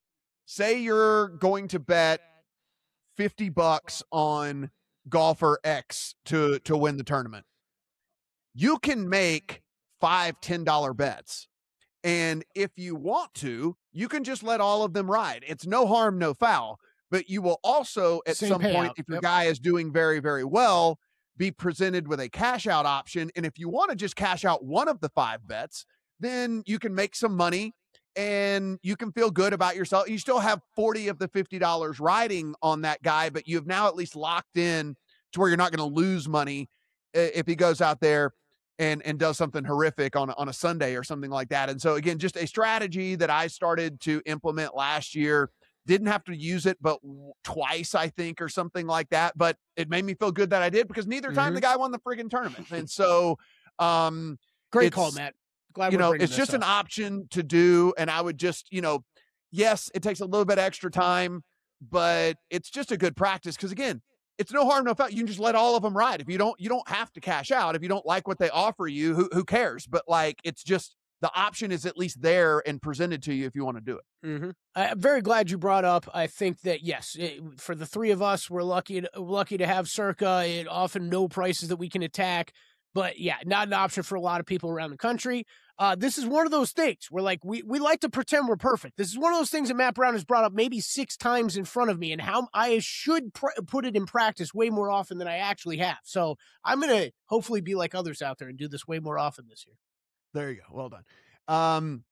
say you're going to bet fifty bucks on golfer X to, to win the tournament, you can make five, ten dollar bets. And if you want to, you can just let all of them ride. It's no harm, no foul. But you will also, at Same some payout. point, if your Yep. guy is doing very, very well, be presented with a cash out option. And if you want to just cash out one of the five bets, then you can make some money and you can feel good about yourself. You still have forty of the fifty dollars riding on that guy, but you've now at least locked in to where you're not going to lose money if he goes out there and, and does something horrific on, on a Sunday or something like that. And so, again, just a strategy that I started to implement last year. Didn't have to use it, but twice, I think, or something like that. But it made me feel good that I did, because neither time Mhm. the guy won the friggin' tournament. And so, um, Great it's- call, Matt. Glad you we're know, bringing it's this just up. an option to do. And I would just, you know, yes, it takes a little bit extra time, but it's just a good practice. Because again, it's no harm, no foul. You can just let all of them ride. If you don't, you don't have to cash out. If you don't like what they offer you, who who cares? But like, it's just, the option is at least there and presented to you if you want to do it. Mm-hmm. I'm very glad you brought up. I think that yes, it, for the three of us, we're lucky to, lucky to have Circa. It often no prices that we can attack, but yeah, not an option for a lot of people around the country. Uh, this is one of those things where like we we like to pretend we're perfect. This is one of those things that Matt Brown has brought up maybe six times in front of me, and how I should pr- put it in practice way more often than I actually have. So I'm gonna hopefully be like others out there and do this way more often this year. There you go. Well done. Um,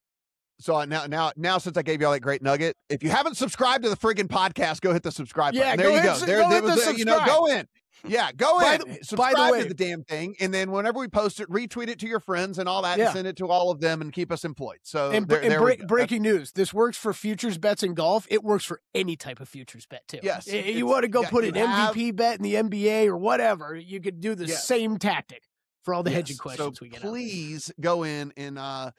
so now, now, now, since I gave you all that great nugget, if you haven't subscribed to the friggin' podcast, go hit the subscribe Yeah, button. There go you hit go. s- There, go there hit was, the a- you know, subscribe. go in. Yeah, go By in. the- by the subscribe way- to the damn thing, and then whenever we post it, retweet it to your friends and all that, Yeah. and send it to all of them, and keep us employed. So And, there, and there bre- we go. breaking news: this works for futures bets in golf. It works for any type of futures bet too. Yes, Y- it's- you want to go yeah, put you an have- M V P bet in the N B A or whatever. You could do the Yes. same tactic for all the Yes. hedging questions so we get. out there. please go in and uh,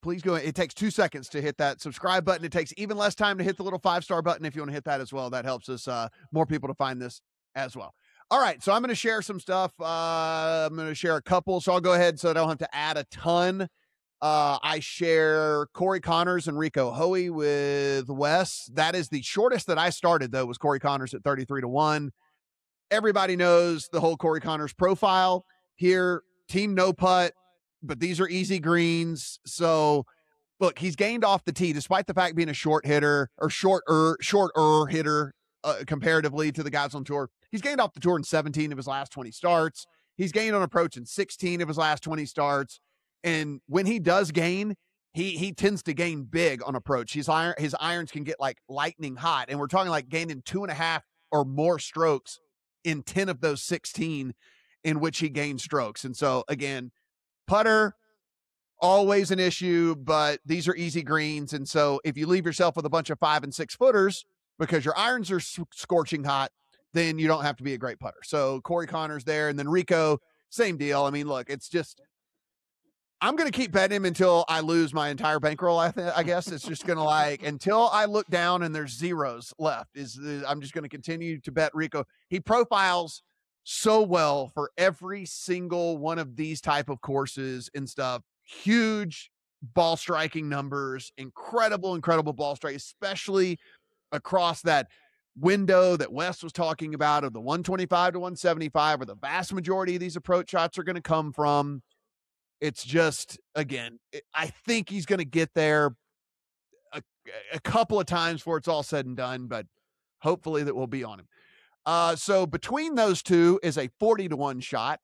please go. It takes two seconds to hit that subscribe button. It takes even less time to hit the little five-star button if you want to hit that as well. That helps us, uh, more people to find this as well. All right, so I'm going to share some stuff. Uh, I'm going to share a couple, so I'll go ahead so I don't have to add a ton. Uh, I share Corey Connors and Rico Hoey with Wes. That is the shortest that I started, though, was Corey Connors at thirty-three to one. Everybody knows the whole Corey Connors profile here. Team no putt, but these are easy greens. So, look, he's gained off the tee, despite the fact being a short hitter or shorter, shorter hitter uh, comparatively to the guys on tour. He's gained off the tour in seventeen of his last twenty starts. He's gained on approach in sixteen of his last twenty starts. And when he does gain, he he tends to gain big on approach. His iron his irons can get like lightning hot, and we're talking like gaining two and a half or more strokes in ten of those sixteen in which he gained strokes. And so again, putter always an issue, but these are easy greens. And so if you leave yourself with a bunch of five and six footers because your irons are scorching hot, then you don't have to be a great putter. So Corey Connors there, and then Rico, same deal. I mean, look, it's just. I'm going to keep betting him until I lose my entire bankroll. I, th- I guess it's just going to like, until I look down and there's zeros left is, is I'm just going to continue to bet Rico. He profiles so well for every single one of these type of courses and stuff. Huge ball striking numbers, incredible, incredible ball strike, especially across that window that Wes was talking about of the one twenty-five to one seventy-five, where the vast majority of these approach shots are going to come from. It's just, again, I think he's going to get there a, a couple of times before it's all said and done, but hopefully that will be on him. Uh, so between those two is a forty to one shot,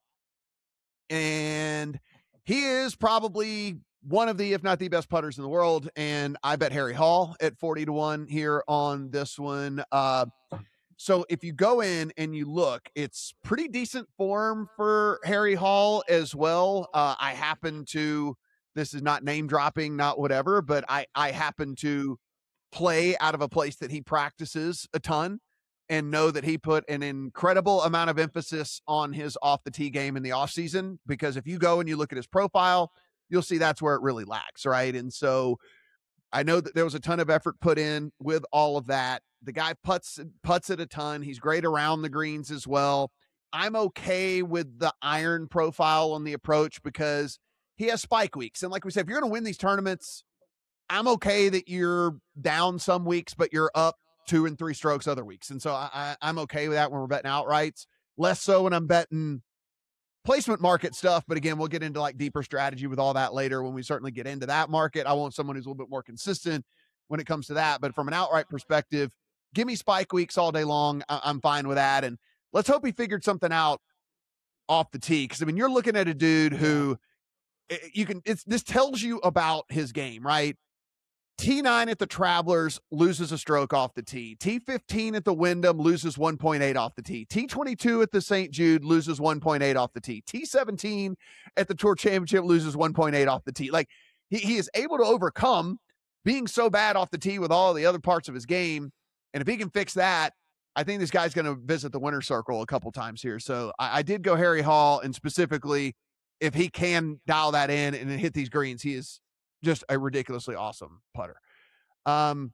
and he is probably one of the, if not the best putters in the world, and I bet Harry Hall at forty to one here on this one. Uh, So if you go in and you look, it's pretty decent form for Harry Hall as well. Uh, I happen to, this is not name dropping, not whatever, but I, I happen to play out of a place that he practices a ton and know that he put an incredible amount of emphasis on his off the tee game in the off season, because if you go and you look at his profile, you'll see that's where it really lacks. Right. And so I know that there was a ton of effort put in with all of that. The guy putts putts it a ton. He's great around the greens as well. I'm okay with the iron profile on the approach because he has spike weeks. And like we said, if you're going to win these tournaments, I'm okay that you're down some weeks, but you're up two and three strokes other weeks. And so I, I, I'm okay with that when we're betting outrights. Less so when I'm betting placement market stuff. But again, we'll get into like deeper strategy with all that later when we certainly get into that market. I want someone who's a little bit more consistent when it comes to that. But from an outright perspective, give me spike weeks all day long. I- I'm fine with that. And let's hope he figured something out off the tee. Cause I mean, you're looking at a dude who you can, it's, this tells you about his game, right? T nine at the Travelers loses a stroke off the tee. T fifteen at the Wyndham loses one point eight off the tee. T twenty-two at the Saint Jude loses one point eight off the tee. T seventeen at the Tour Championship loses one point eight off the tee. Like he, he is able to overcome being so bad off the tee with all the other parts of his game. And if he can fix that, I think this guy's going to visit the winner's circle a couple times here. So I, I did go Harry Hall, and specifically if he can dial that in and hit these greens, he is just a ridiculously awesome putter. Um,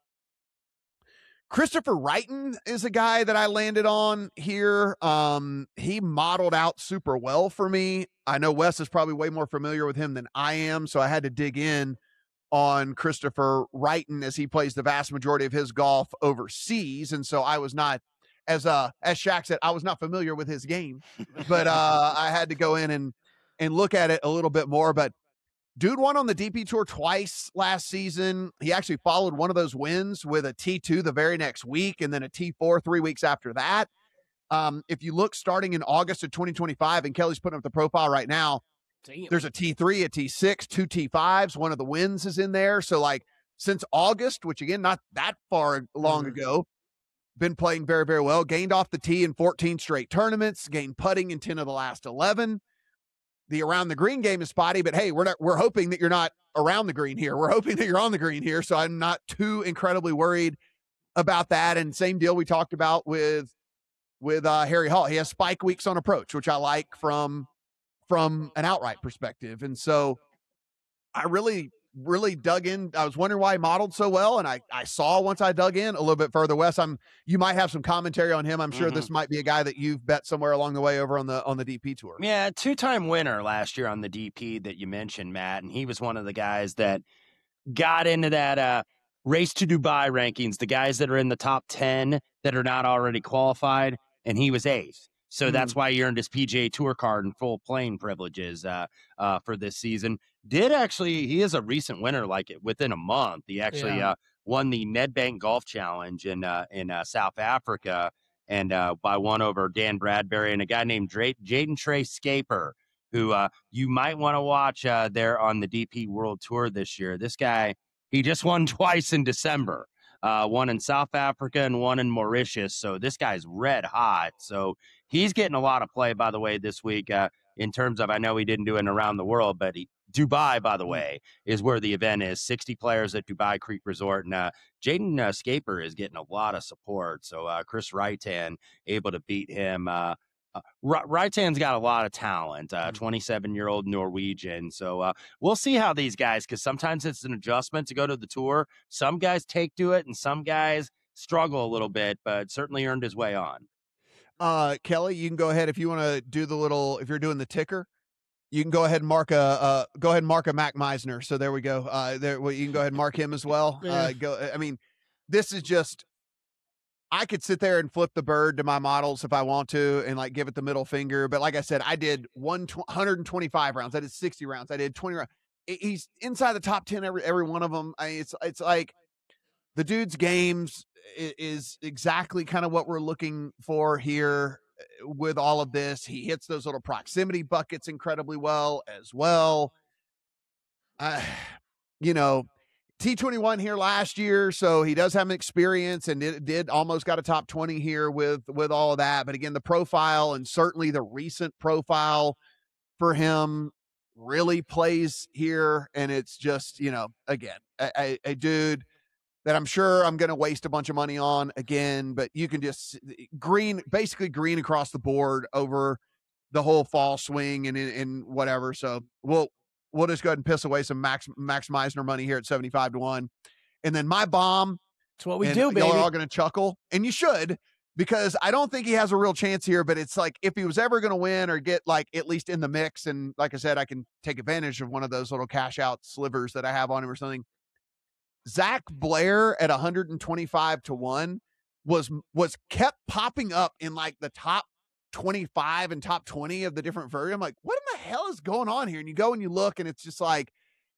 Christopher Wrighton is a guy that I landed on here. Um, he modeled out super well for me. I know Wes is probably way more familiar with him than I am, so I had to dig in on Christopher Wrighton as he plays the vast majority of his golf overseas. And so I was not, as uh as Shaq said, I was not familiar with his game, but uh I had to go in and and look at it a little bit more. But dude won on the D P Tour twice last season. He actually followed one of those wins with a T two the very next week and then a T four three weeks after that. Um, if you look starting in August of twenty twenty-five, and Kelly's putting up the profile right now, damn, there's a T three, a T six, two T fives. One of the wins is in there. So like since August, which again, not that far long mm-hmm. ago, been playing very, very well. Gained off the tee in fourteen straight tournaments, gained putting in ten of the last eleven. The around the green game is spotty, but hey, we're not, we're hoping that you're not around the green here. We're hoping that you're on the green here. So I'm not too incredibly worried about that. And same deal we talked about with, with uh, Harry Hall. He has spike weeks on approach, which I like from, from an outright perspective. And so I really really dug in. I was wondering why he modeled so well, and I, I saw once I dug in a little bit further west. I'm you might have some commentary on him. I'm sure Mm-hmm. this might be a guy that you've bet somewhere along the way over on the on the D P tour. Yeah, two-time winner last year on the D P that you mentioned, Matt, and he was one of the guys that got into that uh, race to Dubai rankings, the guys that are in the top ten that are not already qualified, and he was eighth. So mm. that's why he earned his P G A Tour card and full playing privileges uh, uh, for this season. Did actually, he is a recent winner, like within a month. He actually yeah. uh, won the Nedbank Golf Challenge in uh, in uh, South Africa, and uh, by one over Dan Bradbury and a guy named Dra- Jaden Trey Scaper, who uh, you might want to watch uh, there on the D P World Tour this year. This guy, he just won twice in December. Uh, one in South Africa and one in Mauritius. So this guy's red hot. So he's getting a lot of play, by the way, this week uh, in terms of, I know he didn't do it around the world, but he, Dubai, by the way, is where the event is. sixty players at Dubai Creek Resort. And uh, Jaden uh, Scaper is getting a lot of support. So uh, Chris Reitan able to beat him. Uh, Uh, Reitan's got a lot of talent, uh, twenty-seven-year-old Norwegian. So uh, we'll see how these guys, because sometimes it's an adjustment to go to the tour. Some guys take to it, and some guys struggle a little bit, but certainly earned his way on. Uh, Kelly, you can go ahead if you want to do the little, if you're doing the ticker, you can go ahead and mark a, uh, go ahead and mark a Mac Meisner. So there we go. Uh, there, well, you can go ahead and mark him as well. Uh, go. I mean, this is just, I could sit there and flip the bird to my models if I want to and like give it the middle finger. But like I said, I did one, one hundred twenty-five rounds. I did sixty rounds. I did twenty rounds. He's inside the top ten, every, every one of them. I mean, it's, it's like the dude's games is exactly kind of what we're looking for here with all of this. He hits those little proximity buckets incredibly well as well. Uh, you know, T twenty-one here last year, so he does have an experience and it did almost got a top twenty here with, with all of that. But again, the profile and certainly the recent profile for him really plays here. And it's just, you know, again, a, a, a dude that I'm sure I'm going to waste a bunch of money on again, but you can just green, basically green across the board over the whole fall swing and, and whatever. So we'll, We'll just go ahead and piss away some Max Max Meisner money here at seventy-five to one. And then my bomb. That's what we do, baby. Y'all are all going to chuckle. And you should, because I don't think he has a real chance here, but it's like if he was ever going to win or get like at least in the mix. And like I said, I can take advantage of one of those little cash out slivers that I have on him or something. Zach Blair at one twenty-five to one was, was kept popping up in like the top twenty-five and top twenty of the different versions. I'm like, what in the hell is going on here? And you go and you look and it's just like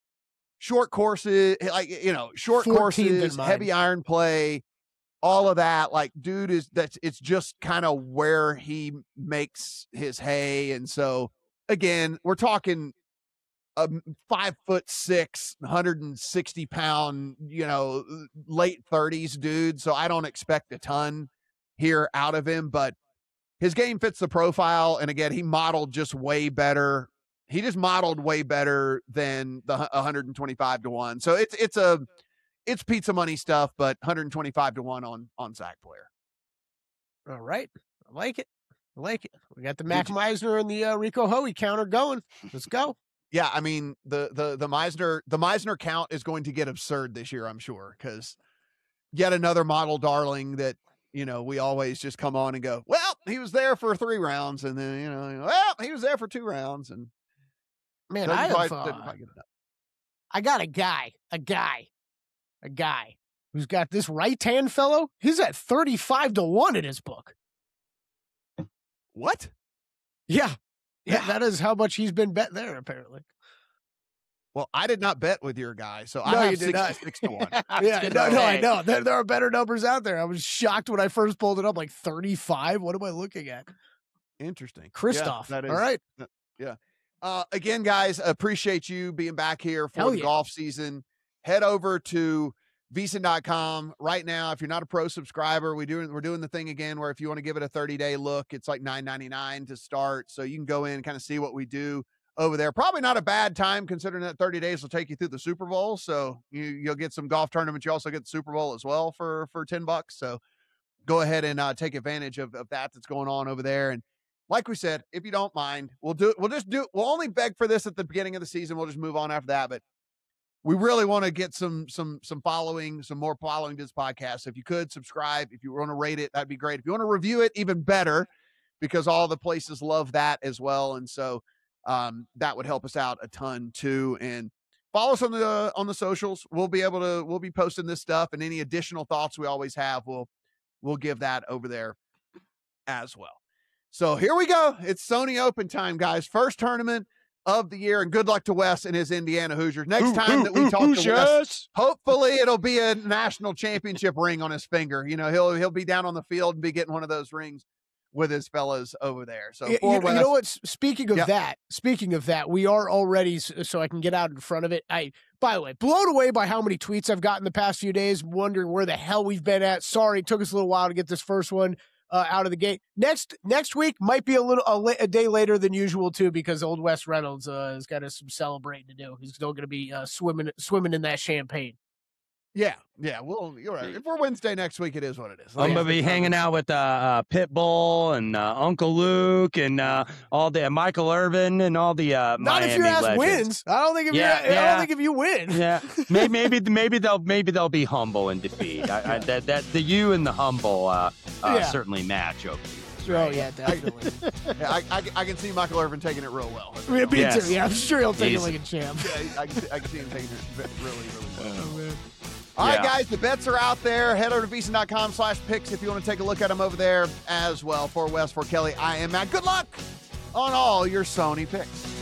short courses, like, you know, short courses, heavy iron play, all of that. Like, dude is that's, it's just kind of where he makes his hay. And so again, we're talking a five foot six, one hundred sixty pound, you know, late thirties dude. So I don't expect a ton here out of him, but his game fits the profile. And again, he modeled just way better. He just modeled way better than the one twenty-five to one. So it's, it's a, it's pizza money stuff, but one twenty-five to one on, on Zach Blair. All right. I like it. I like it. We got the Mac Meisner and the uh, Rico Hoey counter going. Let's go. Yeah. I mean, the, the, the Meisner, the Meisner count is going to get absurd this year, I'm sure. Cause yet another model darling that, you know, we always just come on and go, well, he was there for three rounds. And then, you know, well, he was there for two rounds. And man, I, have, uh, I got a guy, a guy, a guy who's got this right-hand fellow. He's at thirty-five to one in his book. What? Yeah. Yeah. That is how much he's been bet there, apparently. Well, I did not bet with your guy, so no, I have you did sixty-six to one. Yeah, no, no, I know. There, there are better numbers out there. I was shocked when I first pulled it up, like thirty-five. What am I looking at? Interesting. Christoph. Yeah, that is, all right. Yeah. Uh, again, guys, appreciate you being back here for Hell the yeah. golf season. Head over to V S I N dot com right now. If you're not a pro subscriber, we do, we're doing the thing again where if you want to give it a thirty-day look, it's like nine ninety-nine to start. So you can go in and kind of see what we do over there. Probably not a bad time considering that thirty days will take you through the Super Bowl. So you, you'll get some golf tournaments. You also get the Super Bowl as well for, for ten bucks. So go ahead and uh, take advantage of, of that that's going on over there. And like we said, if you don't mind, we'll do it. We'll just do, we'll only beg for this at the beginning of the season. We'll just move on after that. But we really want to get some some some following, some more following to this podcast. So if you could subscribe, if you want to rate it, that'd be great. If you want to review it, even better, because all the places love that as well. And so um, that would help us out a ton too. And follow us on the on the socials. We'll be able to we'll be posting this stuff, and any additional thoughts we always have, we'll we'll give that over there as well. So here we go. It's Sony Open time, guys. First tournament of the year, and good luck to Wes and his Indiana Hoosiers. Next Ooh, time ooh, that we ooh, talk Hoosiers. to Wes, hopefully it'll be a national championship ring on his finger. You know, he'll he'll be down on the field and be getting one of those rings with his fellas over there. So you, for you, Wes, you know what? Speaking of Yep. that, speaking of that, we are already, so I can get out in front of it. I, by the way, blown away by how many tweets I've gotten the past few days, wondering where the hell we've been at. Sorry, it took us a little while to get this first one Uh, out of the gate. Next next week might be a little a, la- a day later than usual too, because old Wes Reynolds uh, has got us some celebrating to do. He's still going to be uh, swimming swimming in that champagne. yeah, yeah. Well, you're right. If we're Wednesday next week, it is what it is. I'm Yeah. gonna be hanging out with uh, uh, Pitbull and uh, Uncle Luke and uh, all the uh, Michael Irvin and all the uh, Not Miami if your ass legends. wins. I don't think if Yeah, you I yeah. don't think if you win. Yeah, maybe maybe maybe they'll maybe they'll be humble in defeat. I, I, that that the you and the humble uh, uh, Yeah. certainly match over the years. Oh yeah, definitely. Yeah, I, I, I can see Michael Irvin taking it real well. Me me Yes. too. Yeah, I'm sure he'll take Easy. it like a champ. Yeah, I, can see, I can see him taking it really, really well. All right, Yeah. guys, the bets are out there. Head over to VSiN.com slash picks if you want to take a look at them over there as well. For Wes, for Kelly, I am Matt. Good luck on all your Sony picks.